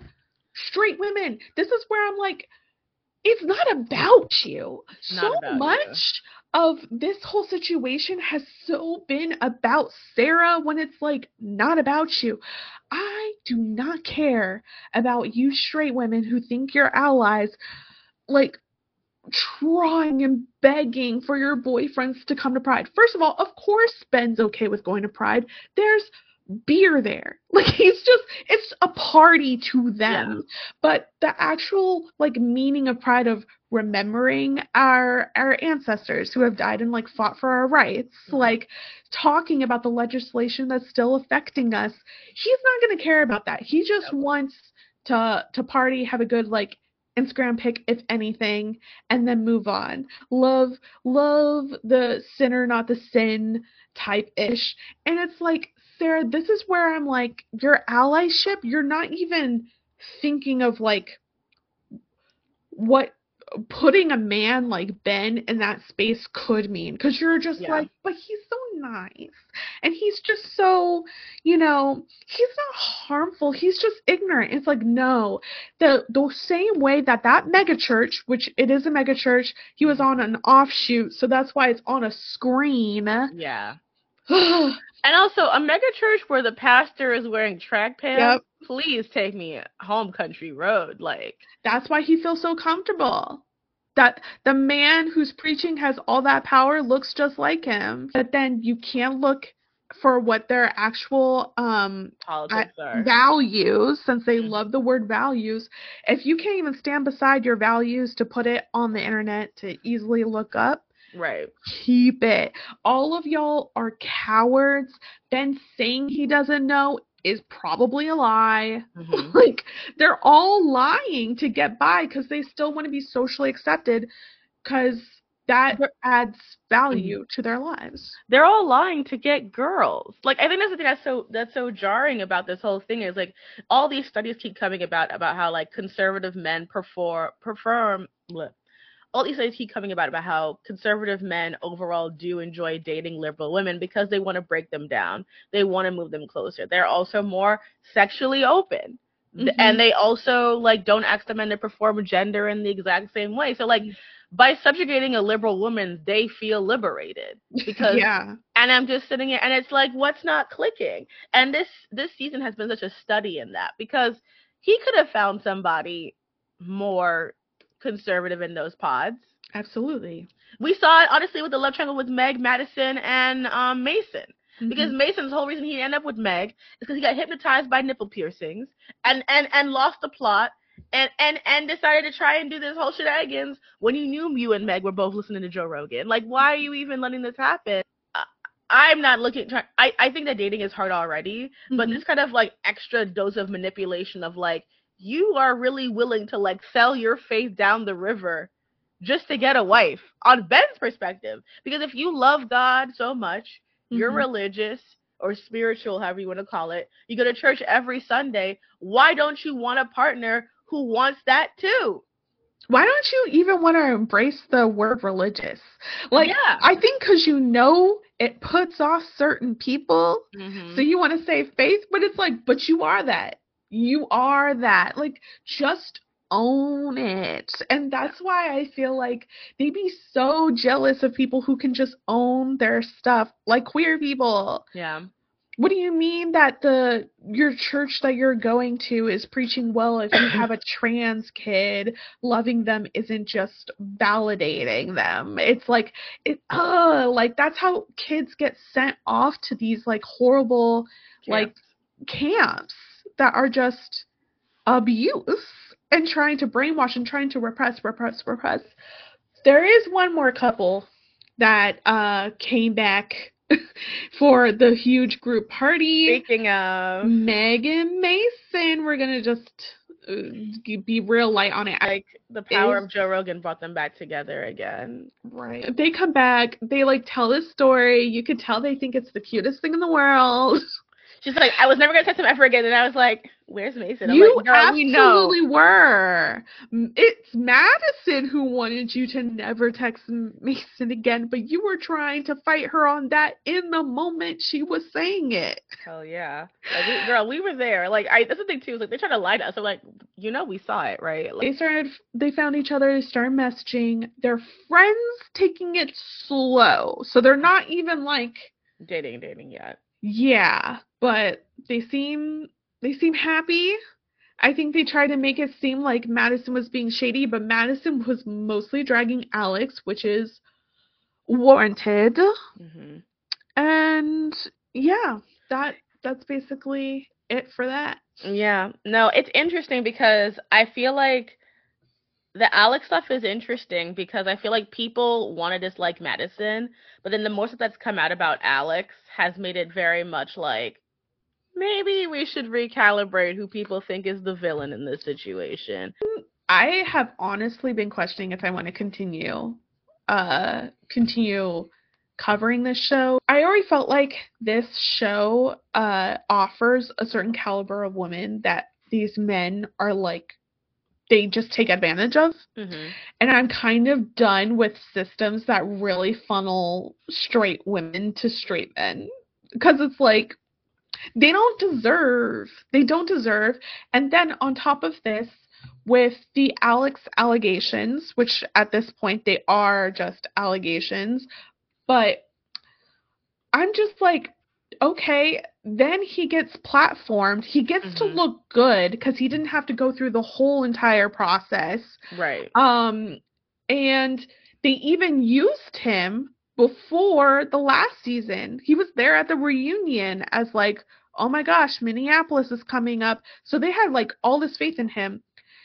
Speaker 3: This is where I'm like, it's not about you. So much of this whole situation has so been about Sarah when it's like not about you. I do not care about you straight women who think you're allies, like trying and begging for your boyfriends to come to Pride. First of all, of course Ben's okay with going to Pride. There's beer there. Like, it's a party to them. Yeah. But the actual like meaning of Pride, of remembering our ancestors who have died and like fought for our rights, like talking about the legislation that's still affecting us, he's not going to care about that. He just wants to party, have a good like Instagram pic, if anything, and then move on. Love the sinner, not the sin type ish. And it's like, Sarah, this is where I'm like, your allyship, you're not even thinking of like what putting a man like Ben in that space could mean, because you're just like, but he's so nice and he's just so, he's not harmful, he's just ignorant. It's like, no, the same way that megachurch, which it is a megachurch, he was on an offshoot, so that's why it's on a screen. And also, a megachurch where the pastor is wearing track pants. Yep. Please take me home, country road. Like, that's why he feels so comfortable. That the man who's preaching has all that power looks just like him. But then you can't look for what their actual
Speaker 4: politics are.
Speaker 3: Values, since they love the word values. If you can't even stand beside your values to put it on the internet to easily look up,
Speaker 4: right,
Speaker 3: keep it. All of y'all are cowards. Ben saying he doesn't know is probably a lie. Like, they're all lying to get by because they still want to be socially accepted, because that adds value to their lives.
Speaker 4: They're all lying to get girls. Like, I think that's the thing that's so jarring about this whole thing, is like all these studies keep coming about how like conservative men all these studies keep coming about how conservative men overall do enjoy dating liberal women because they want to break them down. They want to move them closer. They're also more sexually open. And they also like don't ask the men to perform gender in the exact same way. So like, by subjugating a liberal woman, they feel liberated. Because and I'm just sitting here and it's like, what's not clicking? And this season has been such a study in that, because he could have found somebody more conservative in those pods.
Speaker 3: Absolutely.
Speaker 4: We saw it honestly with the love triangle with Meg, Madison, and Mason. Because Mason's whole reason he ended up with Meg is because he got hypnotized by nipple piercings and lost the plot and decided to try and do this whole shenanigans when he knew you and Meg were both listening to Joe Rogan. Like, why are you even letting this happen? I'm not looking. I think that dating is hard already, but this kind of like extra dose of manipulation of like, you are really willing to like sell your faith down the river just to get a wife, on Ben's perspective. Because if you love God so much, you're religious or spiritual, however you want to call it, you go to church every Sunday, why don't you want a partner who wants that too?
Speaker 3: Why don't you even want to embrace the word religious? Like, I think because it puts off certain people, so you want to say faith, but it's like, but you are that. You are that. Like, just own it. And that's why I feel like they'd be so jealous of people who can just own their stuff, like queer people.
Speaker 4: Yeah.
Speaker 3: What do you mean that your church that you're going to is preaching well if you have a trans kid? Loving them isn't just validating them. It's like, like that's how kids get sent off to these like horrible camps that are just abuse and trying to brainwash and trying to repress. There is one more couple that came back for the huge group party.
Speaker 4: Speaking of
Speaker 3: Meg and Mason, we're gonna just be real light on it.
Speaker 4: like the power of Joe Rogan brought them back together again.
Speaker 3: Right. They come back, they like tell this story. You could tell they think it's the cutest thing in the world.
Speaker 4: She's like, I was never gonna touch him ever again, and I was like, where's Mason? I'm
Speaker 3: You
Speaker 4: like, girl, we know.
Speaker 3: absolutely were. It's Madison who wanted you to never text Mason again, but you were trying to fight her on that in the moment she was saying it.
Speaker 4: Hell yeah. Like, we were there. Like, that's the thing too, is like they try to lie to us. I'm like, we saw it, right? Like,
Speaker 3: They found each other, they started messaging. They're friends taking it slow. So they're not even like
Speaker 4: dating yet.
Speaker 3: Yeah, but they seem happy. I think they tried to make it seem like Madison was being shady, but Madison was mostly dragging Alex, which is warranted.
Speaker 4: Mm-hmm.
Speaker 3: And yeah, that's basically it for that.
Speaker 4: Yeah. No, it's interesting because I feel like the Alex stuff is interesting because I feel like people want to dislike Madison, but then the more stuff that's come out about Alex has made it very much like, maybe we should recalibrate who people think is the villain in this situation.
Speaker 3: I have honestly been questioning if I want to continue covering this show. I already felt like this show offers a certain caliber of women that these men are like, they just take advantage of.
Speaker 4: Mm-hmm.
Speaker 3: And I'm kind of done with systems that really funnel straight women to straight men. Because it's like, they don't deserve. And then on top of this, with the Alex allegations, which at this point they are just allegations, but I'm just like, okay, then he gets platformed. He gets to look good because he didn't have to go through the whole entire process.
Speaker 4: Right.
Speaker 3: And they even used him before the last season. He was there at the reunion as like, oh my gosh, Minneapolis is coming up. So they had like all this faith in him.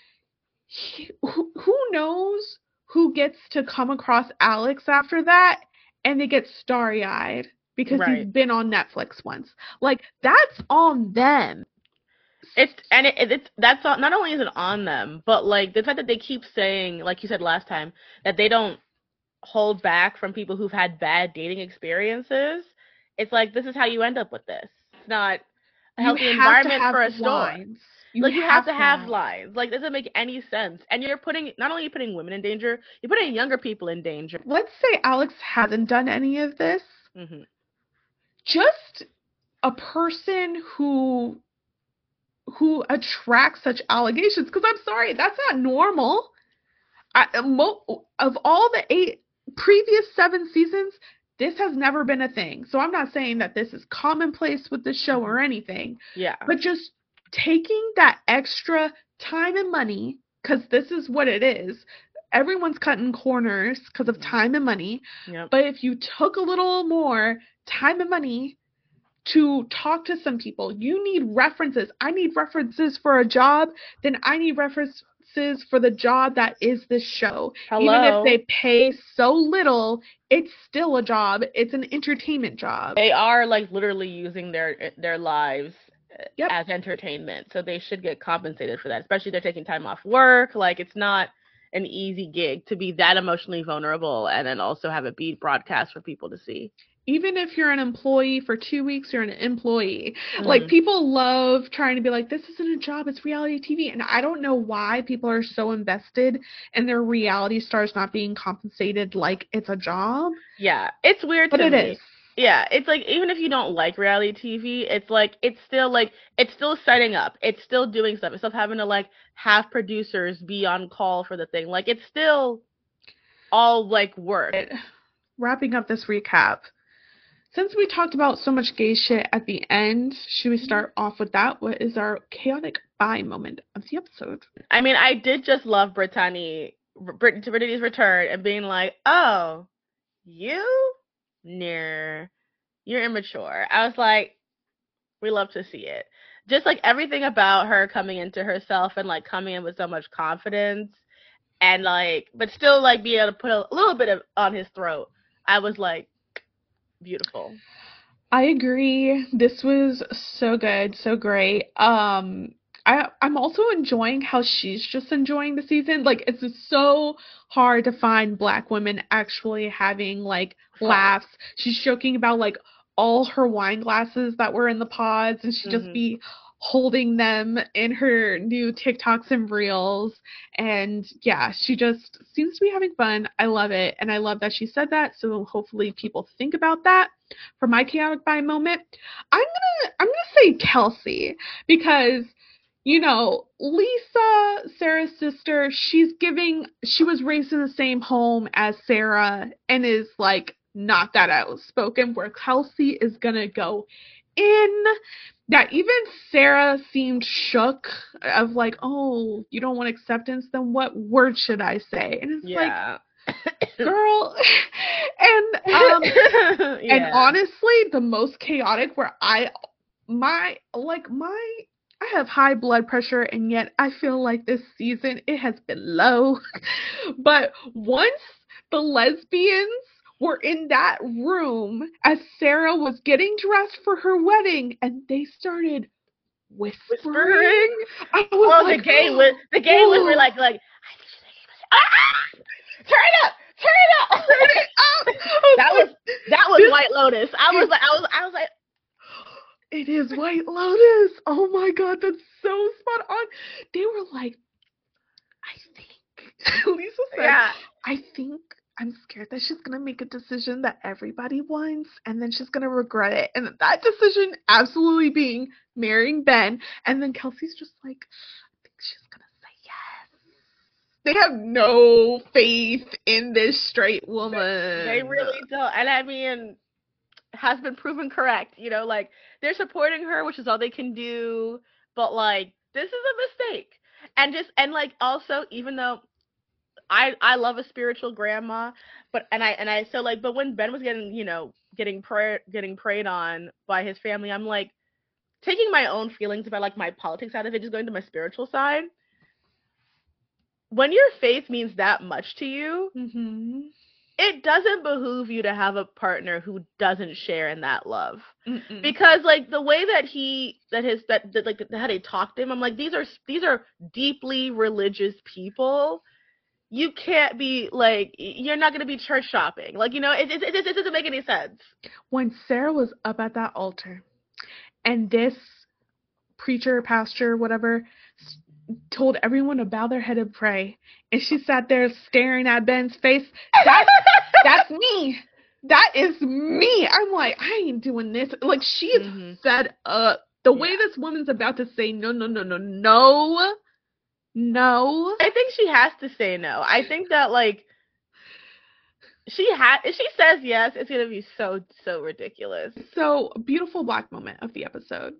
Speaker 3: Who knows who gets to come across Alex after that and they get starry-eyed because he's been on Netflix once. Like, that's on them.
Speaker 4: That's not only is it on them, but like the fact that they keep saying, like you said last time, that they don't hold back from people who've had bad dating experiences. It's like, this is how you end up with this. It's not a healthy environment for a store. You have to have lines. Like, doesn't make any sense. And you're not only putting women in danger, you're putting younger people in danger.
Speaker 3: Let's say Alex hasn't done any of this.
Speaker 4: Mm-hmm.
Speaker 3: Just a person who attracts such allegations, because I'm sorry, that's not normal. Of all the previous 7 seasons, this has never been a thing. So I'm not saying that this is commonplace with the show or anything.
Speaker 4: Yeah.
Speaker 3: But just taking that extra time and money, because this is what it is. Everyone's cutting corners because of time and money.
Speaker 4: Yep.
Speaker 3: But if you took a little more time and money to talk to some people, you need references. I need references for a job, then I need references for the job that is this show.
Speaker 4: Hello.
Speaker 3: Even if they pay so little, it's still a job. It's an entertainment job.
Speaker 4: They are like literally using their lives as entertainment, so they should get compensated for that, especially if they're taking time off work. Like, it's not an easy gig to be that emotionally vulnerable and then also have it be broadcast for people to see.
Speaker 3: Even if you're an employee for 2 weeks, you're an employee. Like, people love trying to be like, this isn't a job, it's reality TV. And I don't know why people are so invested in their reality stars not being compensated like it's a job.
Speaker 4: Yeah, it's weird to me.
Speaker 3: But it is.
Speaker 4: Yeah, it's like, even if you don't like reality TV, it's like, it's still setting up. It's still doing stuff. It's still having to like have producers be on call for the thing. Like, it's still all like work.
Speaker 3: Wrapping up this recap. Since we talked about so much gay shit at the end, should we start off with that? What is our chaotic bi moment of the episode?
Speaker 4: I mean, I did just love Brittany's return and being like, oh, you're immature. I was like, we love to see it. Just like everything about her coming into herself and like coming in with so much confidence and like, but still like being able to put a little bit on his throat. I was like, beautiful.
Speaker 3: I agree. This was so good, so great. I'm also enjoying how she's just enjoying the season. Like, it's just so hard to find Black women actually having like
Speaker 4: Fun.
Speaker 3: laughs. She's joking about like all her wine glasses that were in the pods, and she'd just
Speaker 4: Hmm.
Speaker 3: be holding them in her new TikToks and reels. And yeah, she just seems to be having fun. I love it. And I love that she said that. So hopefully people think about that for my chaotic bi moment. I'm gonna say Kelsey because Lisa, Sarah's sister, she was raised in the same home as Sarah and is like not that outspoken, where Kelsey is gonna go in. That even Sarah seemed shook of like, oh, you don't want acceptance, then what word should I say? And it's like,
Speaker 4: Yeah.
Speaker 3: girl. and and
Speaker 4: Yeah.
Speaker 3: honestly, the most chaotic where I have high blood pressure, and yet I feel like this season it has been low. But once the lesbians were in that room as Sarah was getting dressed for her wedding and they started whispering, I was
Speaker 4: Oh,
Speaker 3: like,
Speaker 4: the gay whisper, like, turn it up.
Speaker 3: turn it up. I
Speaker 4: that
Speaker 3: was
Speaker 4: was
Speaker 3: like,
Speaker 4: that was
Speaker 3: this
Speaker 4: White Lotus.
Speaker 3: is
Speaker 4: I was like,
Speaker 3: It is White Lotus. Oh my god, that's so spot on. They were like, I think, Lisa said,
Speaker 4: yeah.
Speaker 3: I think I'm scared that she's going to make a decision that everybody wants and then she's going to regret it. And that decision absolutely being marrying Ben. And then Kelsey's just like, I think she's going to say yes. They have no faith in this straight woman.
Speaker 4: They really don't. And I mean, has been proven correct. Like, they're supporting her, which is all they can do. But like, this is a mistake. And like, also, even though I love a spiritual grandma, but but when Ben was getting preyed on by his family, I'm like, taking my own feelings about like my politics out of it, just going to my spiritual side. When your faith means that much to you, it doesn't behoove you to have a partner who doesn't share in that love.
Speaker 3: Mm-mm.
Speaker 4: Because like the way that how they talk to him, I'm like, these are deeply religious people. You can't be like, you're not gonna be church shopping. Like, it doesn't make any sense.
Speaker 3: When Sarah was up at that altar and this preacher, pastor, whatever, told everyone to bow their head and pray, and she sat there staring at Ben's face, that's me. That is me. I'm like, I ain't doing this. Like, she is fed up. The way this woman's about to say no.
Speaker 4: I think she has to say no. I think that like if she says yes, it's gonna be so ridiculous.
Speaker 3: So, beautiful Black moment of the episode.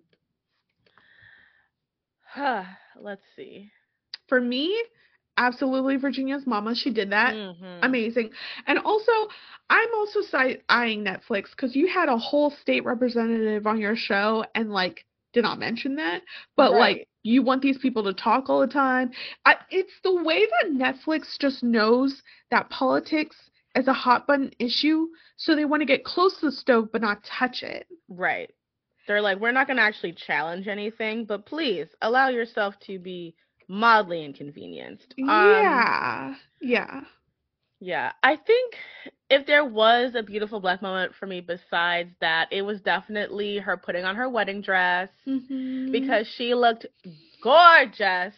Speaker 4: Let's see.
Speaker 3: For me, absolutely Virginia's mama. She did that. Amazing. And also, I'm also eyeing Netflix because you had a whole state representative on your show and like did not mention that. But like, you want these people to talk all the time. It's the way that Netflix just knows that politics is a hot button issue, so they want to get close to the stove but not touch it.
Speaker 4: Right. They're like, we're not going to actually challenge anything, but please allow yourself to be mildly inconvenienced.
Speaker 3: Yeah.
Speaker 4: I think if there was a beautiful Black moment for me besides that, it was definitely her putting on her wedding dress because she looked gorgeous.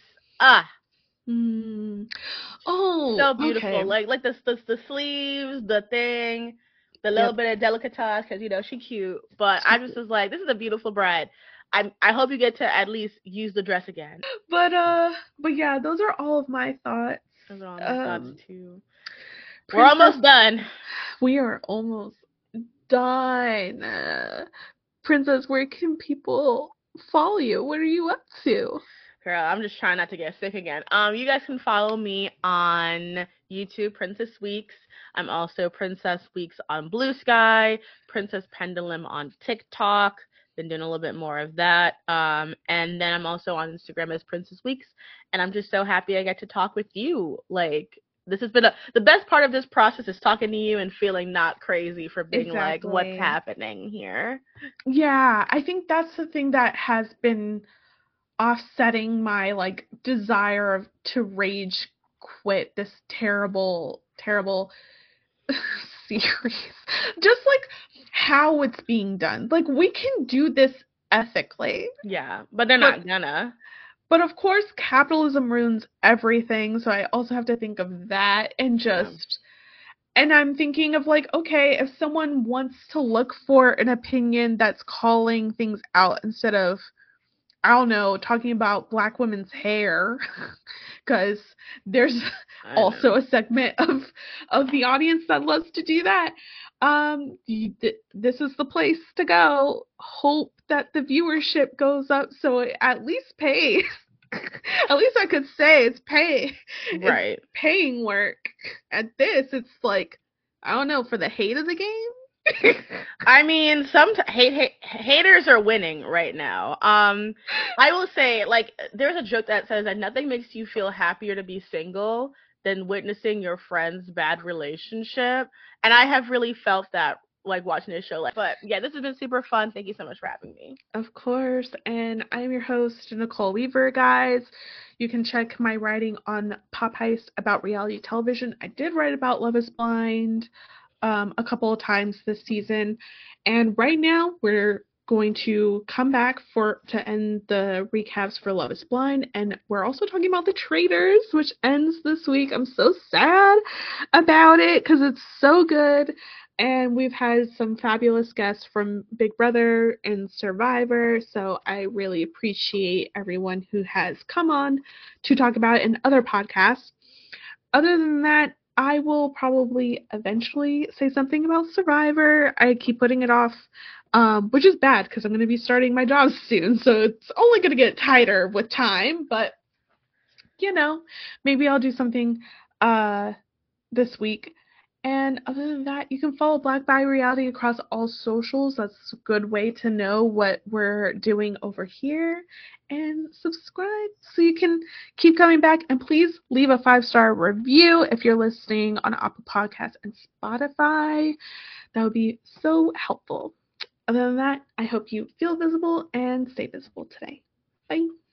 Speaker 3: Oh,
Speaker 4: so beautiful.
Speaker 3: Okay.
Speaker 4: Like the sleeves, the thing, the little bit of delicatesse, because she cute. But I just was like, this is a beautiful bride. I hope you get to at least use the dress again.
Speaker 3: But yeah, those are all of my thoughts.
Speaker 4: Those are all my thoughts too. We're almost done.
Speaker 3: We are almost done. Princess, where can people follow you? What are you up to?
Speaker 4: Girl, I'm just trying not to get sick again. You guys can follow me on YouTube, Princess Weeks. I'm also Princess Weeks on Blue Sky, Princess Pendulum on TikTok. Been doing a little bit more of that. And then I'm also on Instagram as Princess Weeks. And I'm just so happy I get to talk with you. Like, this has been the best part of this process is talking to you and feeling not crazy for being like, what's happening here?
Speaker 3: Yeah, I think that's the thing that has been offsetting my like desire to rage quit this terrible, terrible series. Just like how it's being done. Like we can do this ethically.
Speaker 4: Yeah, but they're not gonna.
Speaker 3: But of course, capitalism ruins everything, so I also have to think of that and just. And I'm thinking of like, okay, if someone wants to look for an opinion that's calling things out instead of, I don't know, talking about Black women's hair, because there's also a segment of the audience that loves to do that. This is the place to go. Hope that the viewership goes up so it at least pays. At least I could say it's
Speaker 4: right.
Speaker 3: It's paying work. At this, it's like, I don't know, for the hate of the game.
Speaker 4: I mean, some haters are winning right now. I will say, like, there's a joke that says that nothing makes you feel happier to be single than witnessing your friend's bad relationship, and I have really felt that, like, watching this show. But yeah, this has been super fun. Thank you so much for having me.
Speaker 3: Of course, and I'm your host, Nicole Weaver, guys. You can check my writing on Pop Heist about reality television. I did write about Love is Blind a couple of times this season, and right now we're going to come back to end the recaps for Love is Blind, and we're also talking about The Traitors, which ends this week. I'm so sad about it because it's so good. And we've had some fabulous guests from Big Brother and Survivor, so I really appreciate everyone who has come on to talk about it in other podcasts. Other than that, I will probably eventually say something about Survivor. I keep putting it off, which is bad because I'm going to be starting my job soon, so it's only going to get tighter with time, but, you know, maybe I'll do something this week. And other than that, you can follow Black Bi Reality across all socials. That's a good way to know what we're doing over here. And subscribe so you can keep coming back. And please leave a 5-star review if you're listening on Apple Podcasts and Spotify. That would be so helpful. Other than that, I hope you feel visible and stay visible today. Bye.